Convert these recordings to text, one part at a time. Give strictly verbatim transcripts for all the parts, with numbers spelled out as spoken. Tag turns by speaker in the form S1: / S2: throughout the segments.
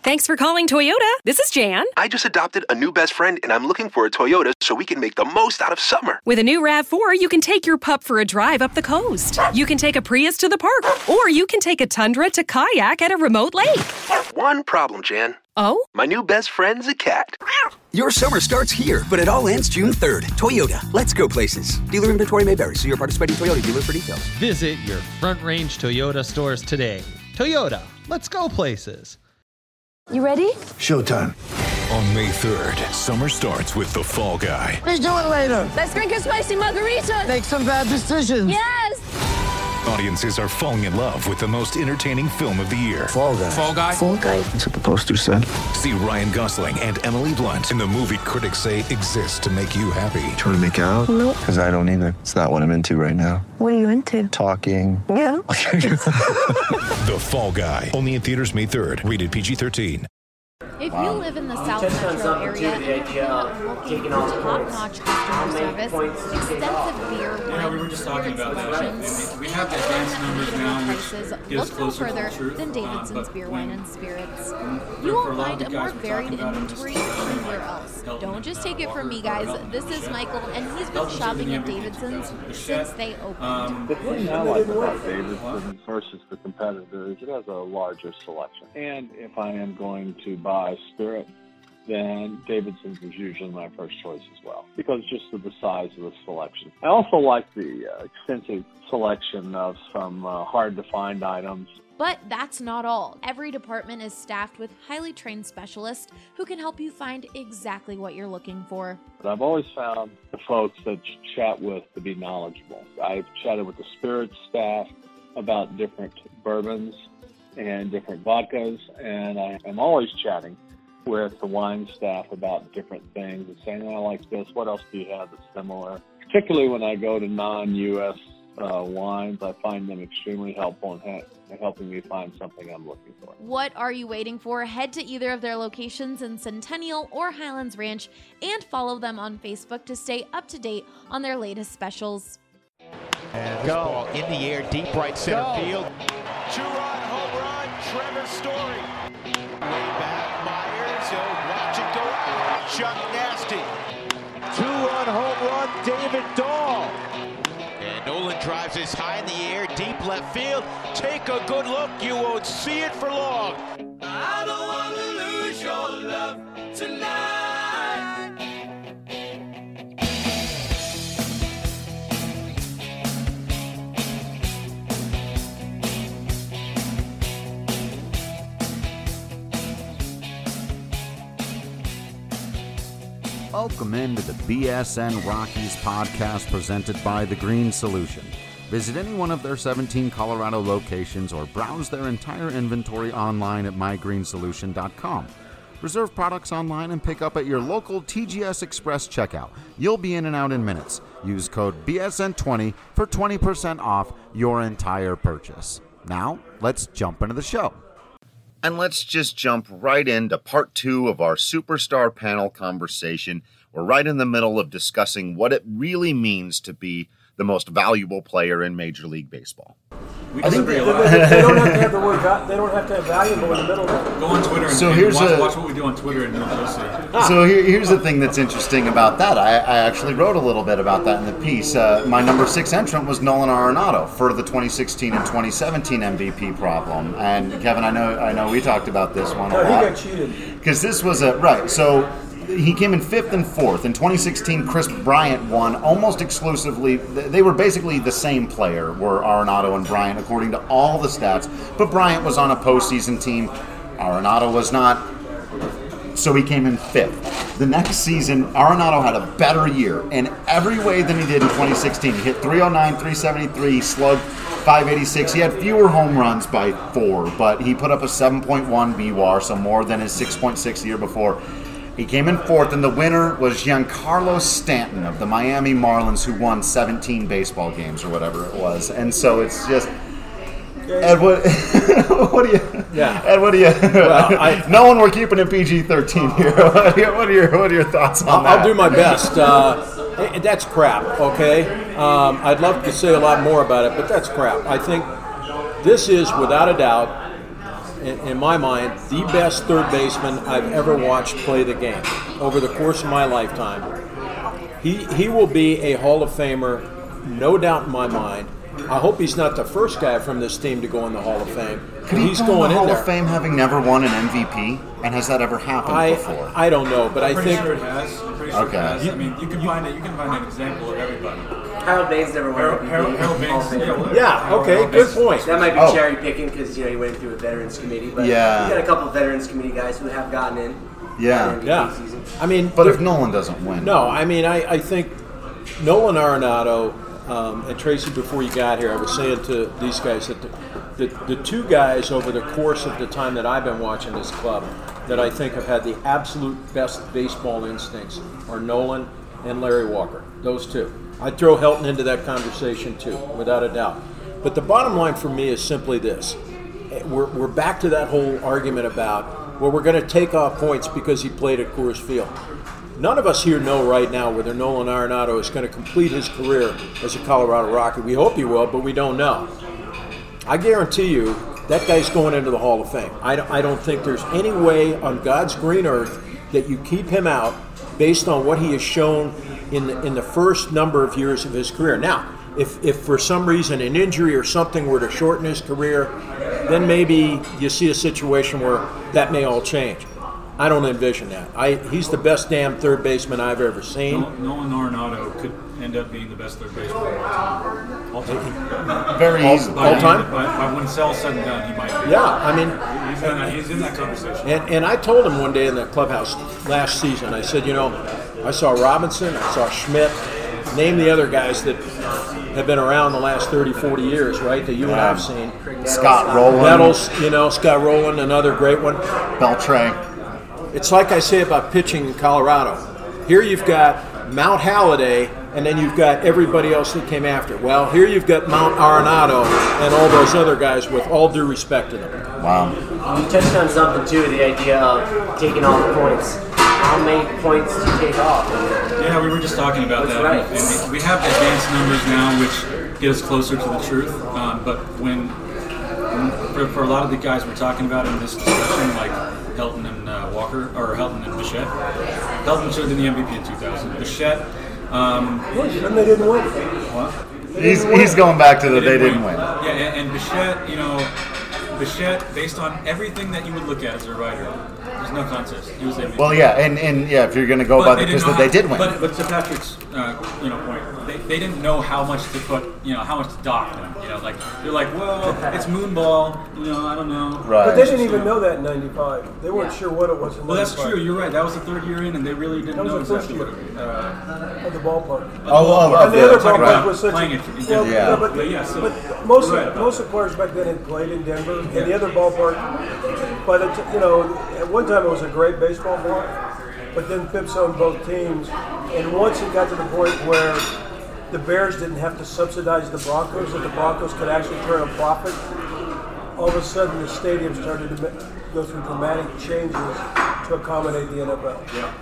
S1: Thanks for calling Toyota. This is Jan.
S2: I just adopted a new best friend, and I'm looking for a Toyota so we can make the most out of summer.
S1: With a new RAV four, you can take your pup for a drive up the coast. You can take a Prius to the park, or you can take a Tundra to kayak at a remote lake.
S2: One problem, Jan.
S1: Oh?
S2: My new best friend's a cat.
S3: Your summer starts here, but it all ends June third. Toyota, let's go places. Dealer inventory may vary. See your participating Toyota dealer for details.
S4: Visit your Front Range Toyota stores today. Toyota, let's go places.
S5: You ready?
S6: Showtime. On May third, summer starts with The Fall Guy.
S5: Let's do it later. Let's drink a spicy margarita.
S7: Make some bad decisions.
S5: Yes.
S6: Audiences are falling in love with the most entertaining film of the year.
S7: Fall Guy.
S6: Fall Guy?
S5: Fall Guy.
S7: That's what the poster said.
S6: See Ryan Gosling and Emily Blunt in the movie critics say exists to make you happy.
S8: Trying to make it out?
S5: Nope.
S8: Because I don't either. It's not what I'm into right now.
S5: What are you into?
S8: Talking.
S5: Yeah.
S6: The Fall Guy. Only in theaters May third. Rated P G thirteen.
S9: If you live in the South Metro area and you're not looking for top-notch customer service, extensive beer, wine, and spirit selections,
S10: we have advanced numbers now,
S9: prices, look no further than Davidson's Beer, Wine, and Spirits. You will find a more varied inventory anywhere else. Don't just take it from me, guys. This is Michael, and he's been shopping at Davidson's since they opened.
S11: The thing I like about Davidson's versus the competitors, it has a larger selection. And if I am going to buy spirit, then Davidson's is usually my first choice as well, because just of the size of the selection. I also like the uh, extensive selection of some uh, hard-to-find items.
S9: But that's not all. Every department is staffed with highly trained specialists who can help you find exactly what you're looking for.
S11: But I've always found the folks that you chat with to be knowledgeable. I've chatted with the spirits staff about different bourbons and different vodkas, and I am always chatting with the wine staff about different things and saying, oh, I like this, what else do you have that's similar? Particularly when I go to non-U S uh, wines, I find them extremely helpful in ha- helping me find something I'm looking for.
S9: What are you waiting for? Head to either of their locations in Centennial or Highlands Ranch and follow them on Facebook to stay up to date on their latest specials.
S12: And go. Ball in the air, deep right center go. Field.
S13: Two-run home run, Trevor Story. Way back, Myers, he'll watch it go out. Chuck Nasty.
S12: Two-run home run, David Dahl. And Nolan drives this high in the air, deep left field. Take a good look, you won't see it for long.
S13: I don't want to lose your love tonight.
S14: Welcome into the B S N Rockies podcast presented by The Green Solution. Visit any one of their seventeen Colorado locations or browse their entire inventory online at my green solution dot com. Reserve products online and pick up at your local T G S Express checkout. You'll be in and out in minutes. Use code B S N twenty for twenty percent off your entire purchase. Now, let's jump into the show.
S15: And let's just jump right into part two of our superstar panel conversation. We're right in the middle of discussing what it really means to be the most valuable player in Major League Baseball.
S16: We disagree a lot. They don't have to have the word. They don't have to have valuable in the middle.
S10: Go on Twitter and,
S15: so
S10: and
S15: here's
S10: watch,
S15: a,
S10: watch what we do on Twitter and you'll see.
S15: So here, here's the thing that's interesting about that. I, I actually wrote a little bit about that in the piece. Uh, my number six entrant was Nolan Arenado for the twenty sixteen and twenty seventeen M V P problem. And Kevin, I know, I know, we talked about this one a
S16: no,
S15: lot.
S16: He got cheated
S15: Because this was a right. So. He came in fifth and fourth. In twenty sixteen, Chris Bryant won almost exclusively. They were basically the same player, were Arenado and Bryant, according to all the stats. But Bryant was on a postseason team. Arenado was not. So he came in fifth. The next season, Arenado had a better year in every way than he did in twenty sixteen. He hit three oh nine, three seventy-three, slugged five eighty-six. He had fewer home runs by four, but he put up a seven point one B W A R, so more than his six point six the year before. He came in fourth, and the winner was Giancarlo Stanton of the Miami Marlins, who won seventeen baseball games or whatever it was. And so it's just, Ed, what, what do you?
S16: Yeah.
S15: Ed, what do you?
S16: Well, I,
S15: no one we're keeping in P G thirteen here. What are your what are your, what are your thoughts on
S16: I'll,
S15: that?
S16: I'll do my best. Uh, that's crap. Okay. Um, I'd love to say a lot more about it, but that's crap. I think this is without a doubt in, in my mind, the best third baseman I've ever watched play the game over the course of my lifetime. He he will be a Hall of Famer, no doubt in my mind. I hope he's not the first guy from this team to go in the Hall of Fame.
S15: Could he
S16: he's
S15: go
S16: going
S15: in the Hall
S16: there.
S15: of Fame having never won an M V P? And has that ever happened
S16: I,
S15: before?
S16: I don't know, but
S10: I'm
S16: I
S10: pretty
S16: think
S10: sure it has. I'm pretty sure
S15: Okay.
S10: it has. I mean, you can find it. You can find an example of everybody.
S17: Harold Baines never won
S10: Harold,
S17: an
S10: Harold,
S17: M V P.
S10: Harold Baines.
S17: Hall of Fame.
S10: Yeah, well,
S16: Yeah,
S10: Harold-
S16: okay,
S10: Harold
S16: good
S10: Baines.
S16: point.
S17: That might be
S15: Oh.
S17: cherry picking because you know he went through a veterans committee, but
S15: Yeah.
S17: you got a couple of veterans committee guys who have gotten in.
S15: Yeah.
S17: M V P
S16: Yeah.
S17: season.
S16: I mean,
S15: But if Nolan doesn't win,
S16: no, I mean, I, I think Nolan Arenado um, and Tracy, before you got here, I was saying to these guys that the, the, the two guys over the course of the time that I've been watching this club that I think have had the absolute best baseball instincts are Nolan and Larry Walker. Those two. I'd throw Helton into that conversation too, without a doubt. But the bottom line for me is simply this. We're, we're back to that whole argument about, well, we're going to take off points because he played at Coors Field. None of us here know right now whether Nolan Arenado is going to complete his career as a Colorado Rocky. We hope he will, but we don't know. I guarantee you that guy's going into the Hall of Fame. I don't, I don't think there's any way on God's green earth that you keep him out based on what he has shown in the, in the first number of years of his career. Now, if, if for some reason an injury or something were to shorten his career, then maybe you see a situation where that may all change. I don't envision that. I, he's the best damn third baseman I've ever seen.
S10: Nolan Arenado could end up being the best third baseman of all time. All time.
S15: Very
S10: all,
S15: easy.
S10: by
S16: All
S10: the
S16: time?
S10: end- By, by when it's all said and done, he might be.
S16: Yeah, I mean,
S10: He's in that, he's in that conversation.
S16: And, and I told him one day in the clubhouse last season, I said, you know, I saw Robinson, I saw Schmidt, name the other guys that have been around the last thirty, forty years, right, that you and I have seen.
S15: Scott Rowland,
S16: Nettles, you know, Scott Rowland, another great one.
S15: Beltray.
S16: It's like I say about pitching in Colorado. Here you've got Mount Halliday, and then you've got everybody else that came after. Well, here you've got Mount Arenado and all those other guys, with all due respect to them.
S15: Wow.
S17: You touched on something too, the idea of taking all the points. How many points do you take off?
S10: Yeah, we were just talking about
S17: That's
S10: that.
S17: right.
S10: And we have advanced numbers now, which get us closer to the truth. Um, but when, when for, for a lot of the guys we're talking about in this discussion, like Helton and uh, Walker, or Helton and Bichette, Helton should have been the M V P in two thousand. Bichette, um,
S18: and they didn't win.
S10: What?
S15: He's he's going back to the they didn't win.
S10: Yeah, and, and Bichette, you know, Bichette, based on everything that you would look at as a writer, there's no contest. He was M V P.
S15: Well, yeah, and, and yeah, if you're going to go
S10: But
S15: by
S10: they
S15: the
S10: didn't
S15: because
S10: know
S15: they
S10: how-
S15: did win.
S10: But, but to Patrick's uh, you know point, they, they didn't know how much to put, you know, how much to dock them. You know, like they're like, well, it's Moonball. You know, I don't know.
S15: Right.
S18: But they didn't even know that in ninety-five. They weren't sure what it was in
S10: Well, that's
S18: ninety-five.
S10: true. You're right. That was the third year in, and they really didn't
S18: That was
S10: know
S18: the first
S10: exactly
S18: year.
S10: what it uh,
S18: Of the ballpark.
S15: Oh, oh,
S18: and the other
S15: okay,
S18: ballpark
S15: right.
S18: was such
S10: Playing
S18: a...
S10: it in
S18: well,
S10: Denver.
S15: Yeah.
S18: but,
S10: But yeah, so-
S18: but most,
S10: you're right
S18: of,
S10: about
S18: most of the players back then had played in Denver, and the other ballpark, by the t- you know, at one time it was a great baseball block, but then Pips owned both teams, and once it got to the point where the Bears didn't have to subsidize the Broncos, that the Broncos could actually turn a profit, all of a sudden the stadium started to ma- go through dramatic changes to accommodate the N F L.
S10: Yeah.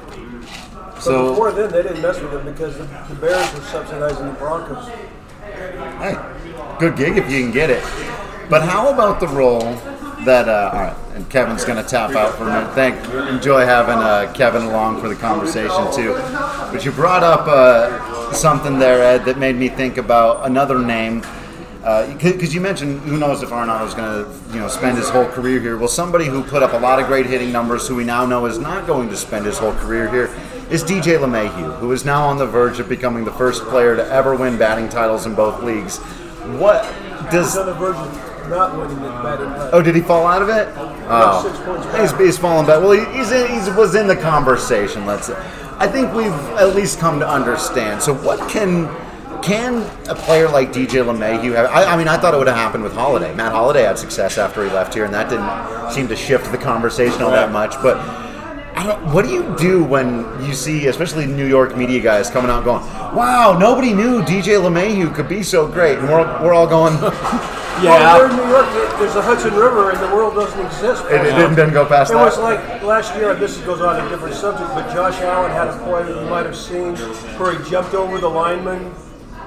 S18: But
S15: So-
S18: before then, they didn't mess with it because the, the Bears were subsidizing the Broncos.
S15: Hey, good gig if you can get it. But how about the role that, uh, all right, and Kevin's going to tap out for a minute. Thank, enjoy having uh, Kevin along for the conversation too. But you brought up uh, something there, Ed, that made me think about another name. Because uh, you mentioned, who knows if Arenado's going to, you know, spend his whole career here. Well, somebody who put up a lot of great hitting numbers, who we now know is not going to spend his whole career here, is D J LeMahieu, who is now on the verge of becoming the first player to ever win batting titles in both leagues. What does?
S18: He's on the verge of not winning the batting title.
S15: Oh, did he fall out of it?
S18: About six points
S15: Oh,
S18: back.
S15: he's, he's fallen back. Well, he, he's in, he's was in the conversation. Let's say. I think we've at least come to understand. So, what can can a player like D J LeMahieu have? I, I mean, I thought it would have happened with Holiday. Matt Holiday had success after he left here, and that didn't seem to shift the conversation all that much. But I don't, what do you do when you see, especially New York media guys coming out going, "Wow, nobody knew D J LeMahieu could be so great," and we're we're all going,
S18: Yeah. Well, we're in New York. There's the Hudson River, and the world doesn't exist.
S15: It, it didn't, didn't go past
S18: It
S15: that.
S18: was like last year, this goes on a different subject, but Josh Allen had a play that you might have seen where he jumped over the lineman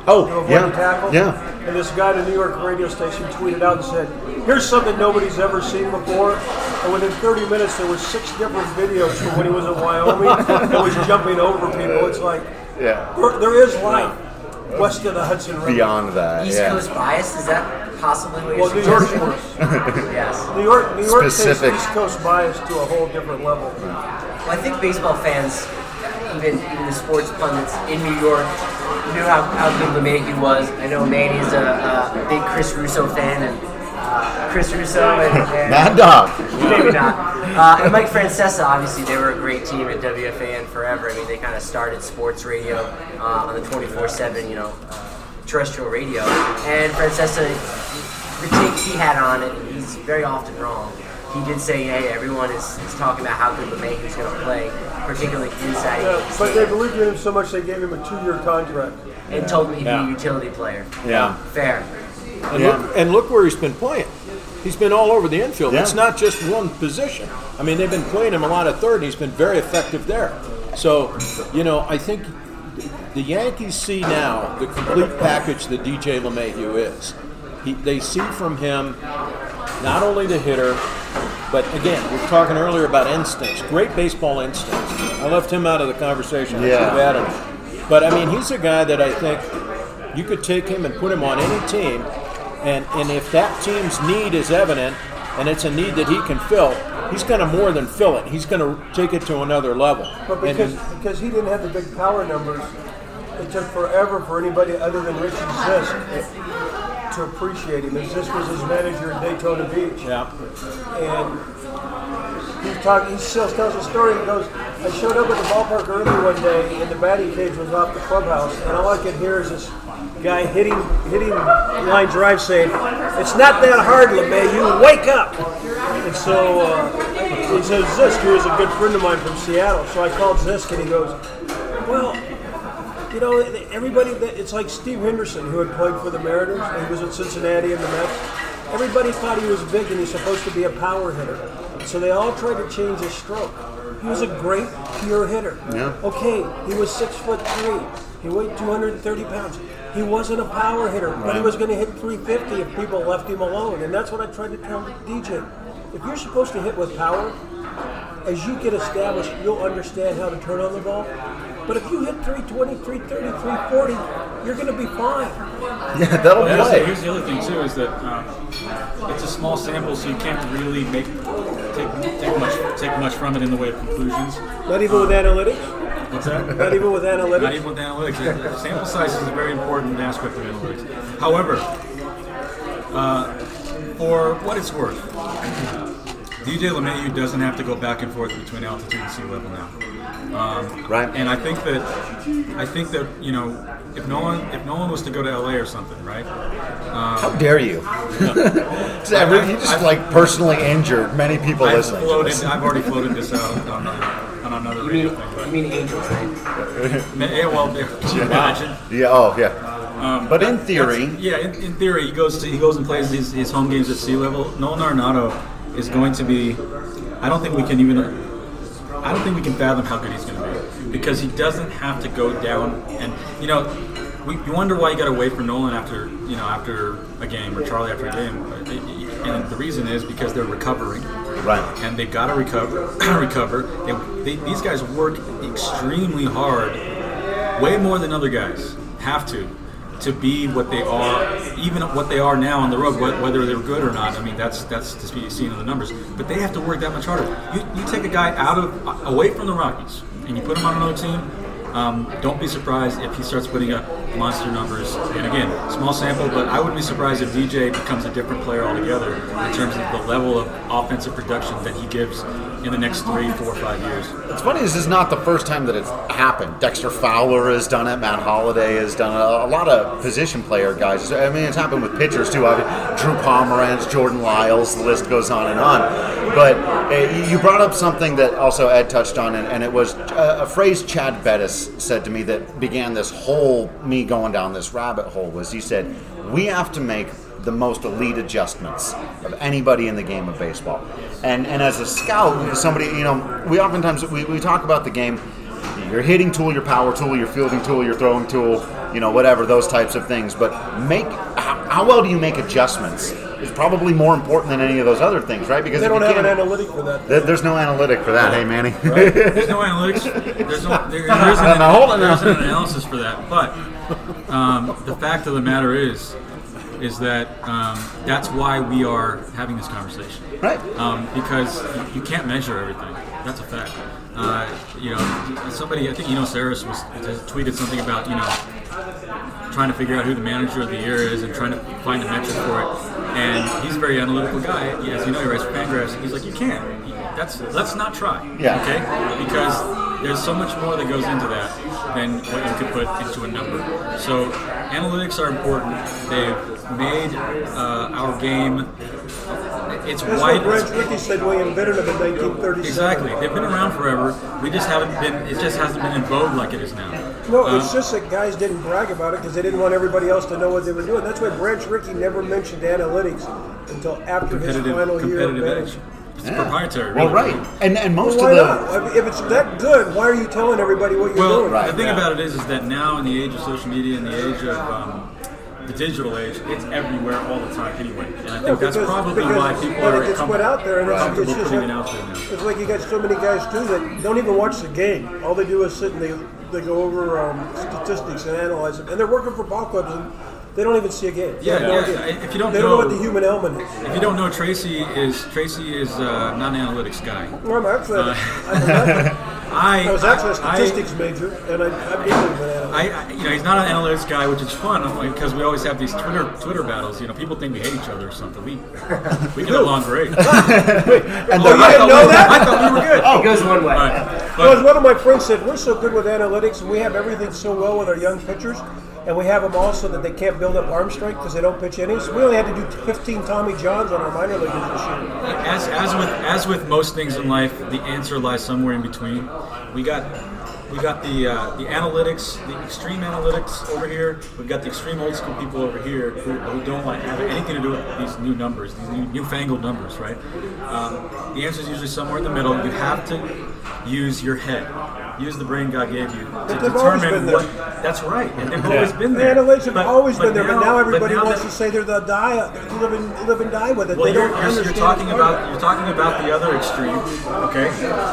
S15: Oh,
S18: to avoid
S15: yeah,
S18: the tackle.
S15: yeah.
S18: And this guy at a New York radio station tweeted out and said, here's something nobody's ever seen before. And within thirty minutes, there were six different videos from when he was in Wyoming and was jumping over people. It's like,
S15: yeah.
S18: there, there is life west of the Hudson River.
S15: Beyond that,
S17: East
S15: yeah.
S17: Coast bias, is that possibly what
S18: Well,
S17: you're
S18: New York
S17: suggesting? Yes.
S18: New York, New York takes
S15: Specific.
S18: East Coast bias to a whole different level.
S17: Well, I think baseball fans, even even the sports pundits in New York, knew how, how good LeMahieu was. I know Manny's a, a big Chris Russo fan, and uh, Chris Russo and, and
S15: Mad Dog.
S17: Maybe not. Uh, and Mike Francesa, obviously, they were a great team at W F A N forever. I mean, they kind of started sports radio uh, on the twenty-four seven, you know, uh, terrestrial radio. And Francesa, the take he had on it, he's very often wrong. He did say, hey, everyone is, is talking about how good LeMahieu's going to play, particularly inside.
S18: Yeah, but they believed in him so much they gave him a two-year contract.
S17: And told him he'd
S16: Yeah.
S17: be a utility player.
S16: Yeah.
S17: Fair.
S16: And,
S15: Yeah.
S16: look, and look where he's been playing. He's been all over the infield.
S15: Yeah.
S16: It's not just one position. I mean, they've been playing him a lot of third, and he's been very effective there. So, you know, I think the Yankees see now the complete package that D J LeMahieu is. He, they see from him not only the hitter, but again, we were talking earlier about instincts, great baseball instincts. I left him out of the conversation. I
S15: Yeah.
S16: should have added him. But I mean, he's a guy that I think you could take him and put him on any team, and, and if that team's need is evident, and it's a need that he can fill, he's going to more than fill it. He's going to take it to another level.
S18: But
S16: And-
S18: because because he didn't have the big power numbers, it took forever for anybody other than Richie Zisk to appreciate him. And Zisk was his manager at Daytona Beach.
S16: yeah.
S18: And he talk, he still tells a story. He goes, I showed up at the ballpark early one day, and the batting cage was off the clubhouse, and all I could hear is this guy hitting hitting line drive saying, "It's not that hard, LeMahieu. Wake up!" And so uh, he says, Zisk, who is a good friend of mine from Seattle. So I called Zisk, and he goes, "Well, you know, everybody, it's like Steve Henderson, who had played for the Mariners, and he was at Cincinnati and the Mets. Everybody thought he was big and he's supposed to be a power hitter. So they all tried to change his stroke. He was a great pure hitter.
S15: Yeah.
S18: Okay, he was six foot three. He weighed two hundred thirty pounds. He wasn't a power hitter, but he was going to hit three fifty if people left him alone. And that's what I tried to tell D J. If you're supposed to hit with power, as you get established, you'll understand how to turn on the ball. But if you hit three twenty, three thirty, three forty, you're going to be fine.
S15: Yeah, that'll
S10: well,
S15: play.
S10: Here's the other thing too: is that um, it's a small sample, so you can't really make take take much take much from it in the way of conclusions.
S18: Not even
S10: um,
S18: with analytics.
S10: What's that?
S18: Not even with analytics.
S10: Not even with analytics. The sample size is a very important aspect of analytics. However, uh, for what it's worth, D J LeMahieu doesn't have to go back and forth between altitude and sea level now. Um,
S15: right.
S10: And I think that I think that you know if Nolan if Nolan was to go to L A or something, right? Um,
S15: How dare you?
S10: No.
S15: Every,
S10: I've-
S15: you just
S10: I've-
S15: like personally injured many people
S10: I've
S15: listening. to
S10: floated,
S15: this.
S10: I've already floated this out on, on another
S17: You
S10: radio
S17: mean,
S10: thing. But,
S17: you mean Angels, right?
S10: yeah, well, yeah, can you imagine?
S15: Yeah. Oh, yeah.
S10: Um,
S15: But in
S10: that-
S15: theory-
S10: that's- yeah, in, in theory, he goes to, he goes and plays his, his home games at sea level. Nolan Arenado is going to be. I don't think we can even. I don't think we can fathom how good he's going to be because he doesn't have to go down and you know. We, you wonder why he got away from Nolan after you know after a game or Charlie after a game, and the reason is because they're recovering,
S15: right?
S10: And they've got to recover. recover. They, they, these guys work extremely hard, way more than other guys have to, to be what they are, even what they are now on the road. Whether they're good or not, I mean that's that's to be seen in the numbers. But they have to work that much harder. You, you take a guy out of away from the Rockies and you put him on another team. Um, don't be surprised if he starts putting up monster numbers. And again, small sample, but I wouldn't be surprised if D J becomes a different player altogether in terms of the level of offensive production that he gives in the next three, four, five years.
S15: It's funny, this is not the first time that it's happened. Dexter Fowler has done it. Matt Holliday has done it. A lot of position player guys. I mean, it's happened with pitchers too. I mean, Drew Pomeranz, Jordan Lyles, the list goes on and on. But uh, you brought up something that also Ed touched on, and, and it was a, a phrase Chad Bettis said to me that began this whole me going down this rabbit hole. Was he said, we have to make the most elite adjustments of anybody in the game of baseball. And and as a scout, somebody, you know, we oftentimes, we, we talk about the game, your hitting tool, your power tool, your fielding tool, your throwing tool, you know, whatever, those types of things. But make how, how well do you make adjustments is probably more important than any of those other things, right? Because
S18: they
S15: if
S18: don't
S15: you
S18: have an
S15: can't-
S18: analytic for that.
S15: There- There's no analytic for that, hey Manny.
S10: Right. There's no analytics. There's no. There, there isn't,
S15: Now, hold on
S10: there
S15: now.
S10: isn't an analysis for that. But um, the fact of the matter is, is that um, that's why we are having this conversation.
S15: Right.
S10: Um, because you, you can't measure everything. That's a fact. Uh, you know, somebody, I think Eno Saris was just tweeted something about, you know, trying to figure out who the manager of the year is and trying to find a metric for it. And he's a very analytical guy. As you know, he writes for Fangraphs. He's like, you can't. That's let's not try.
S15: Yeah.
S10: Okay. Because there's so much more that goes into that than what you could put into a number. So analytics are important. They've made uh, our game. It's
S18: That's
S10: wide.
S18: what Branch Rickey said we invented them in nineteen thirty-seven.
S10: Exactly. They've been around forever. We just haven't been. It just hasn't been in vogue like it is now.
S18: No,
S10: Um,
S18: it's just that guys didn't brag about it because they didn't want everybody else to know what they were doing. That's why Branch Rickey never mentioned analytics until after his
S10: competitive,
S18: final year of
S10: competitive edge.
S18: management.
S10: It's proprietary.
S15: Well,
S10: really.
S15: right. And and most
S18: Well, why
S15: of the
S18: not? I mean, if it's that good, why are you telling everybody what you're
S10: Well,
S18: doing?
S10: the thing about it is, is that now in the age of social media, in the age of um, the digital age, it's everywhere all the time anyway. And I think
S18: No,
S10: that's
S18: because-
S10: probably
S18: because
S10: why people
S18: when
S10: are
S18: it gets
S10: com-
S18: put out there, and it's, it's
S10: comfortable
S18: just
S10: putting
S18: like,
S10: it out there now.
S18: it's like you got so many guys too that don't even watch the game. All they do is sit and they they go over um, statistics and analyze them, and they're working for ball clubs and they don't even see a game. They
S10: Yeah,
S18: have no
S10: yeah.
S18: idea.
S10: If you don't
S18: they
S10: know,
S18: don't know what the human element is.
S10: If you don't know, Tracy is Tracy is uh, not an analytics guy.
S18: Well, I'm actually,
S10: Uh,
S18: I'm actually
S10: I,
S18: I was actually a
S10: I-
S18: statistics major, and I, I believe in analytics.
S10: I, I, you know, he's not an analytics guy, which is fun because we always have these Twitter Twitter battles. You know, people think we hate each other or something. We we get along great.
S18: And
S10: Oh,
S18: you
S10: I
S18: didn't
S10: thought
S18: know
S10: we-
S18: that?
S10: I thought we were good.
S18: Oh.
S17: It goes one way.
S10: All right.
S18: Well, as one of my friends said, we're so good with analytics, and we have everything so well with our young pitchers, and we have them all so that they can't build up arm strength because they don't pitch innings. We only had to do fifteen Tommy Johns on our minor leaguers this year.
S10: As, as with as with most things in life, the answer lies somewhere in between. We got we got the uh, the analytics, the extreme analytics over here. We've got the extreme old school people over here who, who don't like have anything to do with these new numbers, these new, newfangled numbers, right? Um, the answer is usually somewhere in the middle. You have to use your head, use the brain God gave you to
S18: But they've always
S10: determine
S18: been
S10: what.
S18: there.
S10: That's right, and they've
S18: Yeah.
S10: always been
S18: The
S10: there.
S18: analytics have
S10: But-
S18: always
S10: but
S18: been there, but now everybody
S10: but now
S18: wants
S10: that-
S18: to say they're the die, they live and, live and die with it.
S10: Well,
S18: they
S10: you're,
S18: don't
S10: you're, you're
S18: understand
S10: talking
S18: the part.
S10: about you're talking about the other extreme, okay?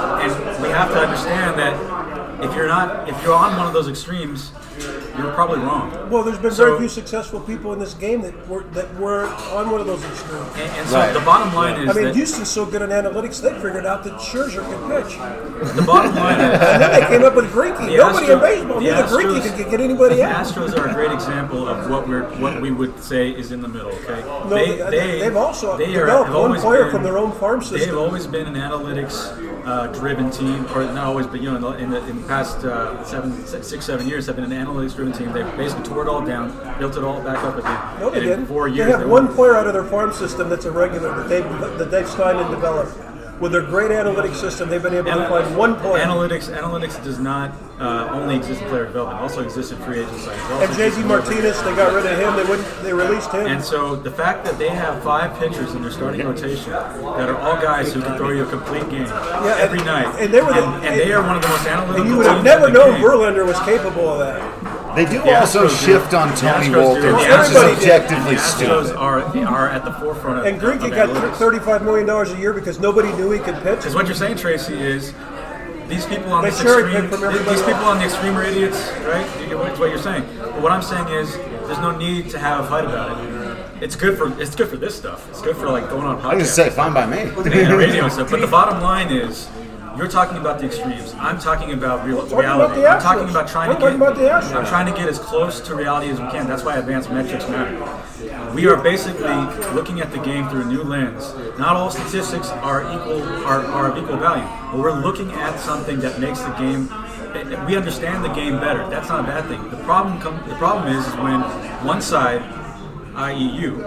S10: And we have to understand that if you're not if you're on one of those extremes, you're probably wrong.
S18: Well, there's been
S10: So-
S18: very few successful people in this game that were that were on one of those extremes.
S10: And, and so the bottom line is
S18: I mean,
S10: that
S18: Houston's so good at analytics, they figured out that Scherzer could pitch.
S10: the bottom line is
S18: And then they came up with Greinke.
S10: The
S18: Nobody
S10: Astro-
S18: in baseball knew that
S10: Astros-
S18: Greinke could get anybody
S10: the
S18: out.
S10: Astros are a great example of what we're what we would say is in the middle. Okay,
S18: No, they- they've also
S10: they are-
S18: developed
S10: have
S18: one
S10: always
S18: player
S10: been-
S18: from their own farm
S10: They've
S18: system.
S10: always been an analytics uh, driven team, or not always, but you know, in the, in the, in the past uh, seven, six, seven years, have been an analytics driven team. They've basically tore it all down, built it all back up again.
S18: No, they
S10: And in
S18: didn't.
S10: Four
S18: They
S10: years,
S18: have one player out of their farm system that's a regular that they've that they've signed and developed. With their great analytics system, they've been able to
S10: Anal-
S18: find one player.
S10: Analytics, analytics does not uh, only exist in player development; it also exists in free agent signings. It also
S18: And J
S10: exists
S18: D
S10: in
S18: Martinez, they got rid of him. They wouldn't. They released him.
S10: And so the fact that they have five pitchers in their starting rotation that are all guys who can throw you a complete game
S18: Yeah,
S10: every
S18: and-
S10: night,
S18: and they were the-
S10: and, and they are one of the most analytical.
S18: And you would have
S10: teams
S18: never
S10: in the
S18: known
S10: game.
S18: Verlander was capable of that.
S15: They do
S10: The
S15: also
S10: Astros do.
S15: shift on
S10: The
S15: Tony
S10: Astros do.
S15: Walter,
S10: The
S15: which is
S18: Astros-
S15: objectively
S10: The Astros
S15: stupid.
S10: are are at the forefront of,
S18: And Greinke
S10: of
S18: got
S10: analytics.
S18: thirty-five million dollars a year because nobody knew he could pitch.
S10: Because what you're saying, Tracy, is these people on
S18: They
S10: this
S18: cherry
S10: extreme,
S18: pick from
S10: these
S18: everybody
S10: people
S18: else.
S10: on the extreme are idiots, right? That's what you're saying. But what I'm saying is, there's no need to have a fight about it. It's good for it's good for this stuff. It's good for like going on podcasts.
S15: I just say fine by me.
S10: and radio and stuff. But the bottom line is, you're talking about the extremes. I'm talking about real
S18: talking
S10: reality.
S18: about the
S10: I'm talking
S18: Astros.
S10: about trying
S18: I'm
S10: to get.
S18: talking about the Astros.
S10: I'm trying to get as close to reality as we can. That's why advanced metrics matter. We are basically looking at the game through a new lens. Not all statistics are equal are, are of equal value, but we're looking at something that makes the game. We understand the game better. That's not a bad thing. The problem come, The problem is, is when one side, that is you,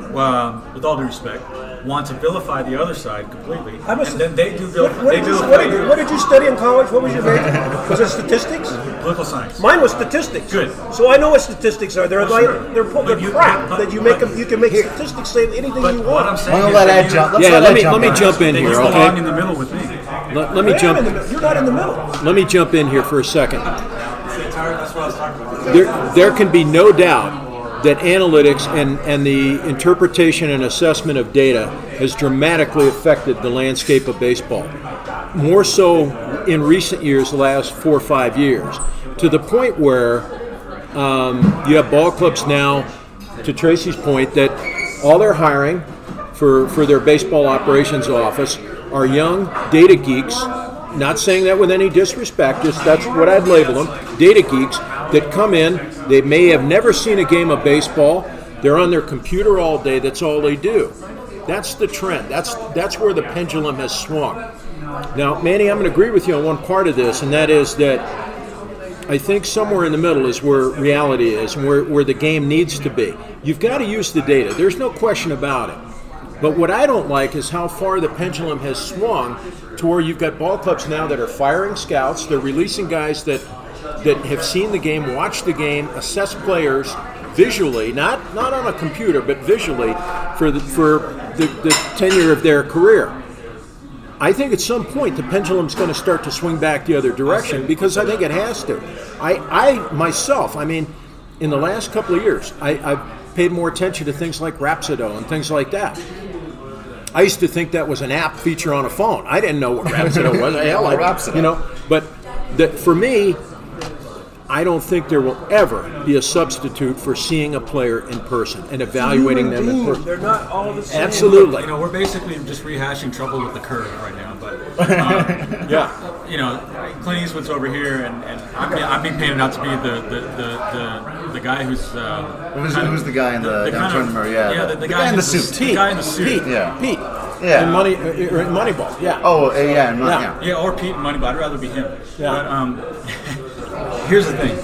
S10: um, with all due respect, want to vilify the other side completely,
S18: I must-
S10: and then they do
S18: What,
S10: vilify.
S18: what,
S10: They
S18: did you,
S10: vilify
S18: what, did you, what did you study in college? What was your major? Was it statistics?
S10: Political science.
S18: Mine was statistics.
S10: Good.
S18: So I know what statistics are. They're
S10: Well,
S18: like
S10: sure.
S18: they're, they're
S10: But you-
S18: crap
S10: but-
S18: that you make
S10: but-
S18: them. You can make statistics say anything
S10: But
S18: you
S10: what
S18: want.
S10: I'm saying
S15: We'll
S10: is
S15: let
S10: that
S15: Ed
S10: you-
S15: jump. Let's
S19: Yeah,
S15: let
S19: let
S15: Ed
S19: me-
S15: jump
S19: let me
S15: in.
S19: jump in
S10: that
S19: here,
S10: you
S19: okay?
S10: belong in the middle with me.
S19: Let, let me
S18: I am
S19: jump.
S18: in the, you're not in the middle.
S19: Let me jump in here for a second.
S10: That's what I was talking about.
S16: There, there can be no doubt that analytics and, and the interpretation and assessment of data has dramatically affected the landscape of baseball. More so in recent years, the last four or five years, to the point where um, you have ball clubs now, to Tracy's point, that all they're hiring for, for their baseball operations office are young data geeks, not saying that with any disrespect, just that's what I'd label them, data geeks that come in, they may have never seen a game of baseball, they're on their computer all day, that's all they do. That's the trend. That's that's where the pendulum has swung. Now, Manny, I'm going to agree with you on one part of this, and that is that I think somewhere in the middle is where reality is and where, where the game needs to be. You've got to use the data. There's no question about it. But what I don't like is how far the pendulum has swung to where you've got ball clubs now that are firing scouts. They're releasing guys that that have seen the game, watched the game, assess players visually, not not on a computer, but visually for the, for the, the tenure of their career. I think at some point the pendulum's going to start to swing back the other direction because I think it has to. I, I myself, I mean, in the last couple of years, I, I've paid more attention to things like Rhapsodo and things like that. I used to think that was an app feature on a phone. I didn't know what Rhapsodo was. Hell, I, Rhapsodo. You know, but that for me, I don't think there will ever be a substitute for seeing a player in person and evaluating them in person.
S18: They're not all the same.
S16: Absolutely.
S10: You know, we're basically just rehashing Trouble with the Curve right now, but um,
S16: yeah,
S10: you know, Clint Eastwood's over here, and, and I'm, being, I'm being painted out to be the the, the, the, the guy who's uh,
S15: who's, who's the guy in the, the, the I'm trying to remember, yeah,
S10: yeah,
S15: the,
S10: the, the,
S15: the
S10: guy,
S15: guy in the
S10: suit,
S15: suit,
S10: the guy in the suit,
S15: Pete, yeah,
S16: Pete,
S15: yeah,
S16: in Money, uh, Moneyball, yeah.
S15: Oh, uh, yeah, in Money,
S16: yeah.
S10: yeah, or Pete in Moneyball. I'd rather be him.
S16: Yeah.
S10: But um, here's the thing.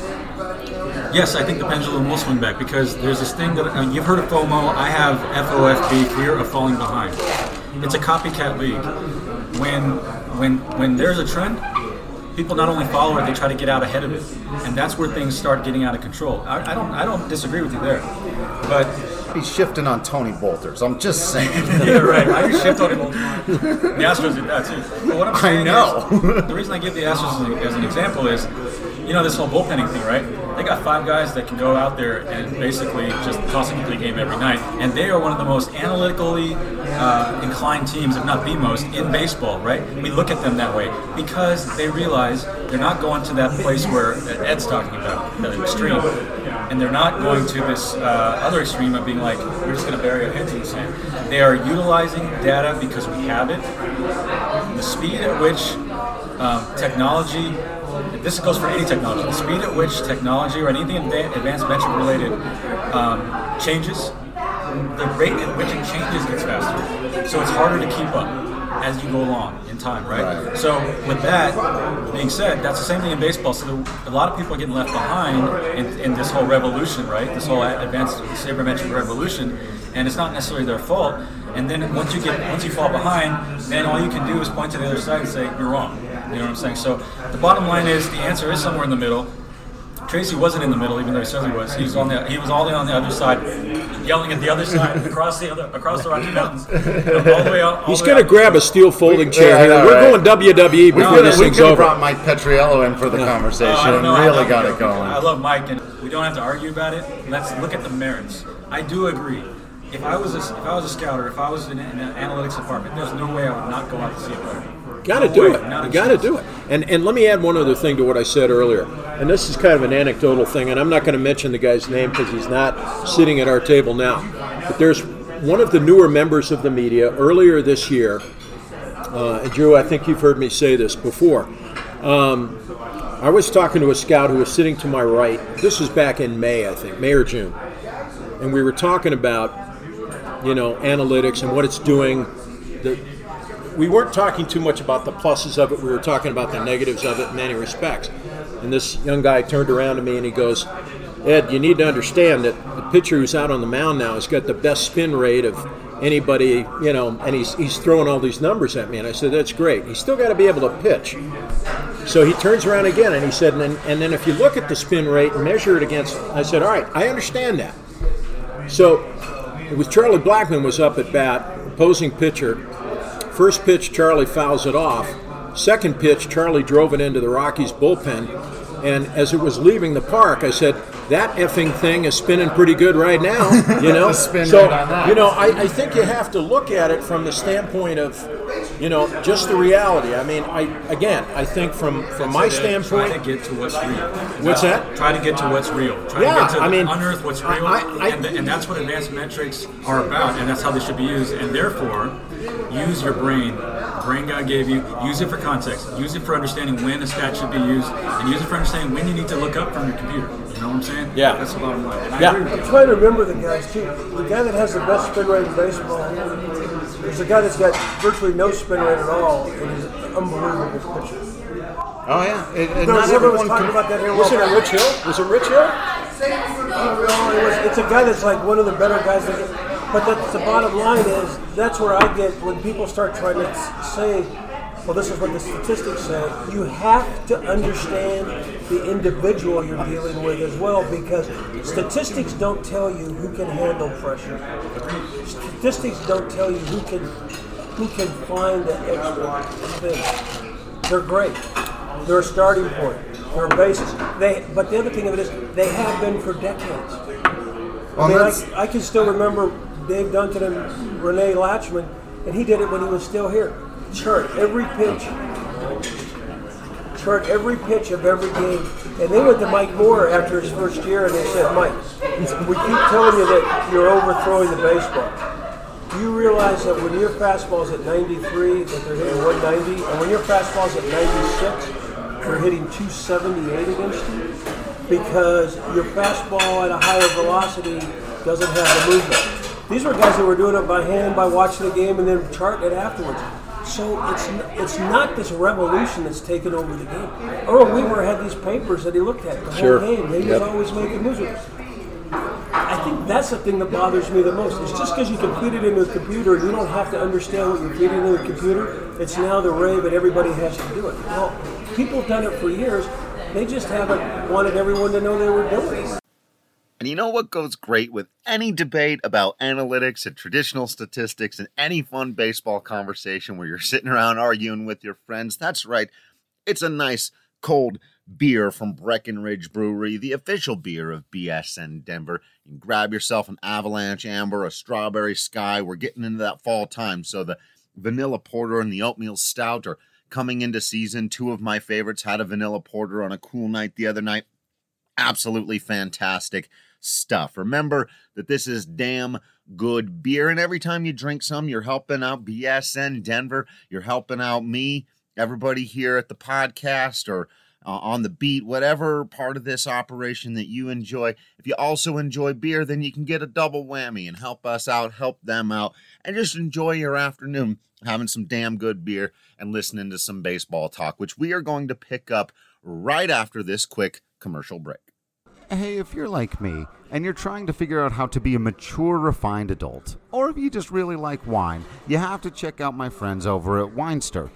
S10: Yes, I think the pendulum will swing back because there's this thing that uh, you've heard of FOMO. I have F O F B, fear of falling behind. It's a copycat league. When when when there's a trend, people not only follow it, they try to get out ahead of it, and that's where things start getting out of control. I, I don't I don't disagree with you there, but
S15: he's shifting on Tony Bolters. I'm just saying.
S10: Yeah, right. I can shift on him all the time. The Astros did that too. But what I'm saying
S15: I know.
S10: Is, the reason I give the Astros as an, as an example is, you know, this whole bullpenning thing, right? They got five guys that can go out there and basically just toss a complete game every night, and they are one of the most analytically uh, inclined teams, if not the most, in baseball, right? We look at them that way because they realize they're not going to that place where Ed's talking about, the extreme, and they're not going to this uh, other extreme of being like, we're just going to bury our heads in the sand. They are utilizing data because we have it. The speed at which um, technology, this goes for any technology, the speed at which technology or anything advanced metric related um, changes, the rate at which it changes gets faster. So it's harder to keep up as you go along in time, right? right? So with that being said, that's the same thing in baseball. So the, a lot of people are getting left behind in, in this whole revolution, right? This whole advanced sabermetric revolution, and it's not necessarily their fault. And then once you get once you fall behind, then all you can do is point to the other side and say you're wrong. You know what I'm saying? So the bottom line is the answer is somewhere in the middle. Tracy wasn't in the middle, even though he says he was. He was on the he was all the way on the other side, yelling at the other side across the other across the Rocky Mountains, all the way out.
S16: He's going to grab a steel folding
S15: we,
S16: chair
S15: yeah,
S16: here.
S15: know,
S16: We're
S15: right?
S16: going W W E before
S15: no,
S16: this
S15: we
S16: thing's
S15: could have
S16: over.
S15: brought Mike Petriello in for the
S16: yeah.
S15: conversation
S10: uh,
S15: and
S10: know,
S15: really got it going.
S10: I love Mike, and we don't have to argue about it. Let's look at the merits. I do agree. If I was a, if I was a scout or if I was in an analytics department, there's no way I would not go out to see a player.
S16: Got to
S10: no
S16: do
S10: way,
S16: it. You got to do it. And and let me add one other thing to what I said earlier. And this is kind of an anecdotal thing, and I'm not going to mention the guy's name because he's not sitting at our table now. But there's one of the newer members of the media earlier this year, uh, and Drew, I think you've heard me say this before. Um, I was talking to a scout who was sitting to my right. This was back in May, I think, May or June. And we were talking about, you know, analytics and what it's doing. The, we weren't talking too much about the pluses of it. We were talking about the negatives of it in many respects. And this young guy turned around to me and he goes, Ed, you need to understand that the pitcher who's out on the mound now has got the best spin rate of anybody, you know, and he's he's throwing all these numbers at me. And I said, that's great. He's still got to be able to pitch. So he turns around again and he said, and then, and then if you look at the spin rate and measure it against, I said, all right, I understand that. So it was Charlie Blackmon was up at bat, opposing pitcher. First pitch, Charlie fouls it off. Second pitch, Charlie drove it into the Rockies bullpen. And as it was leaving the park, I said, that effing thing is spinning pretty good right now, you know?
S15: Spin
S16: so,
S15: right on that.
S16: you know, I, I think you have to look at it from the standpoint of, you know, just the reality. I mean, I again, I think from, from my standpoint...
S10: Try to get to what's real.
S16: What's that?
S10: Try to get to what's real. Try
S16: yeah,
S10: to get to
S16: I mean,
S10: unearth what's real,
S16: I, I,
S10: and, and that's what advanced metrics are about, and that's how they should be used. And therefore, use your brain. The brain God gave you. Use it for context. Use it for understanding when a stat should be used, and use it for understanding when you need to look up from your computer. You know what I'm saying?
S16: Yeah.
S10: That's the bottom line. And I
S16: yeah.
S10: agree with you.
S18: I'm trying to remember the guys, too. The guy that has the best spin rate in baseball is a guy that's got virtually no spin rate at all, and he's an unbelievable pitcher.
S15: Oh, yeah. It, it,
S18: no,
S15: not
S18: everyone was
S15: everyone
S18: talking
S15: can...
S18: about that here.
S16: Was it a Rich Hill? Was it Rich Hill?
S18: Oh, it was, it's a guy that's like one of the better guys. That get, but that's, the bottom line is, that's where I get, when people start trying to say, well, this is what the statistics say, you have to understand the individual you're dealing with as well, because statistics don't tell you who can handle pressure. Statistics don't tell you who can who can find the extra thing. They're great. They're a starting point. They're a basis. They, but the other thing of it is, they have been for decades.
S15: Well,
S18: I mean, I, I can still remember Dave Duncan and Renee Latchman, and he did it when he was still here. Chart every pitch, chart every pitch of every game. And they went to Mike Moore after his first year, and they said, Mike, we keep telling you that you're overthrowing the baseball. Do you realize that when your fastball's at ninety-three, that they're hitting one ninety, and when your fastball's at ninety-six, they're hitting two seventy-eight against you? Because your fastball at a higher velocity doesn't have the movement. These were guys that were doing it by hand, by watching the game, and then charting it afterwards. So it's it's not this revolution that's taken over the game. Earl Weaver had these papers that he looked at the
S16: Sure.
S18: whole game. He
S16: Yep.
S18: was always making moves. I think that's the thing that bothers me the most. It's just because you can feed it into a computer and you don't have to understand what you're feeding into the computer. It's now the rave and everybody has to do it. Well, people have done it for years. They just haven't wanted everyone to know they were doing it.
S14: And you know what goes great with any debate about analytics and traditional statistics and any fun baseball conversation where you're sitting around arguing with your friends? That's right. It's a nice cold beer from Breckenridge Brewery, the official beer of B S N Denver. You can grab yourself an Avalanche Amber, a Strawberry Sky. We're getting into that fall time, so the Vanilla Porter and the Oatmeal Stout are coming into season. Two of my favorites. Had a Vanilla Porter on a cool night the other night. Absolutely fantastic stuff. Remember that this is damn good beer, and every time you drink some, you're helping out B S N Denver. You're helping out me, everybody here at the podcast, or Uh, on the beat, whatever part of this operation that you enjoy. If you also enjoy beer, then you can get a double whammy and help us out, help them out, and just enjoy your afternoon having some damn good beer and listening to some baseball talk, which we are going to pick up right after this quick commercial break. Hey, if you're like me and you're trying to figure out how to be a mature, refined adult, or if you just really like wine, you have to check out my friends over at Winester.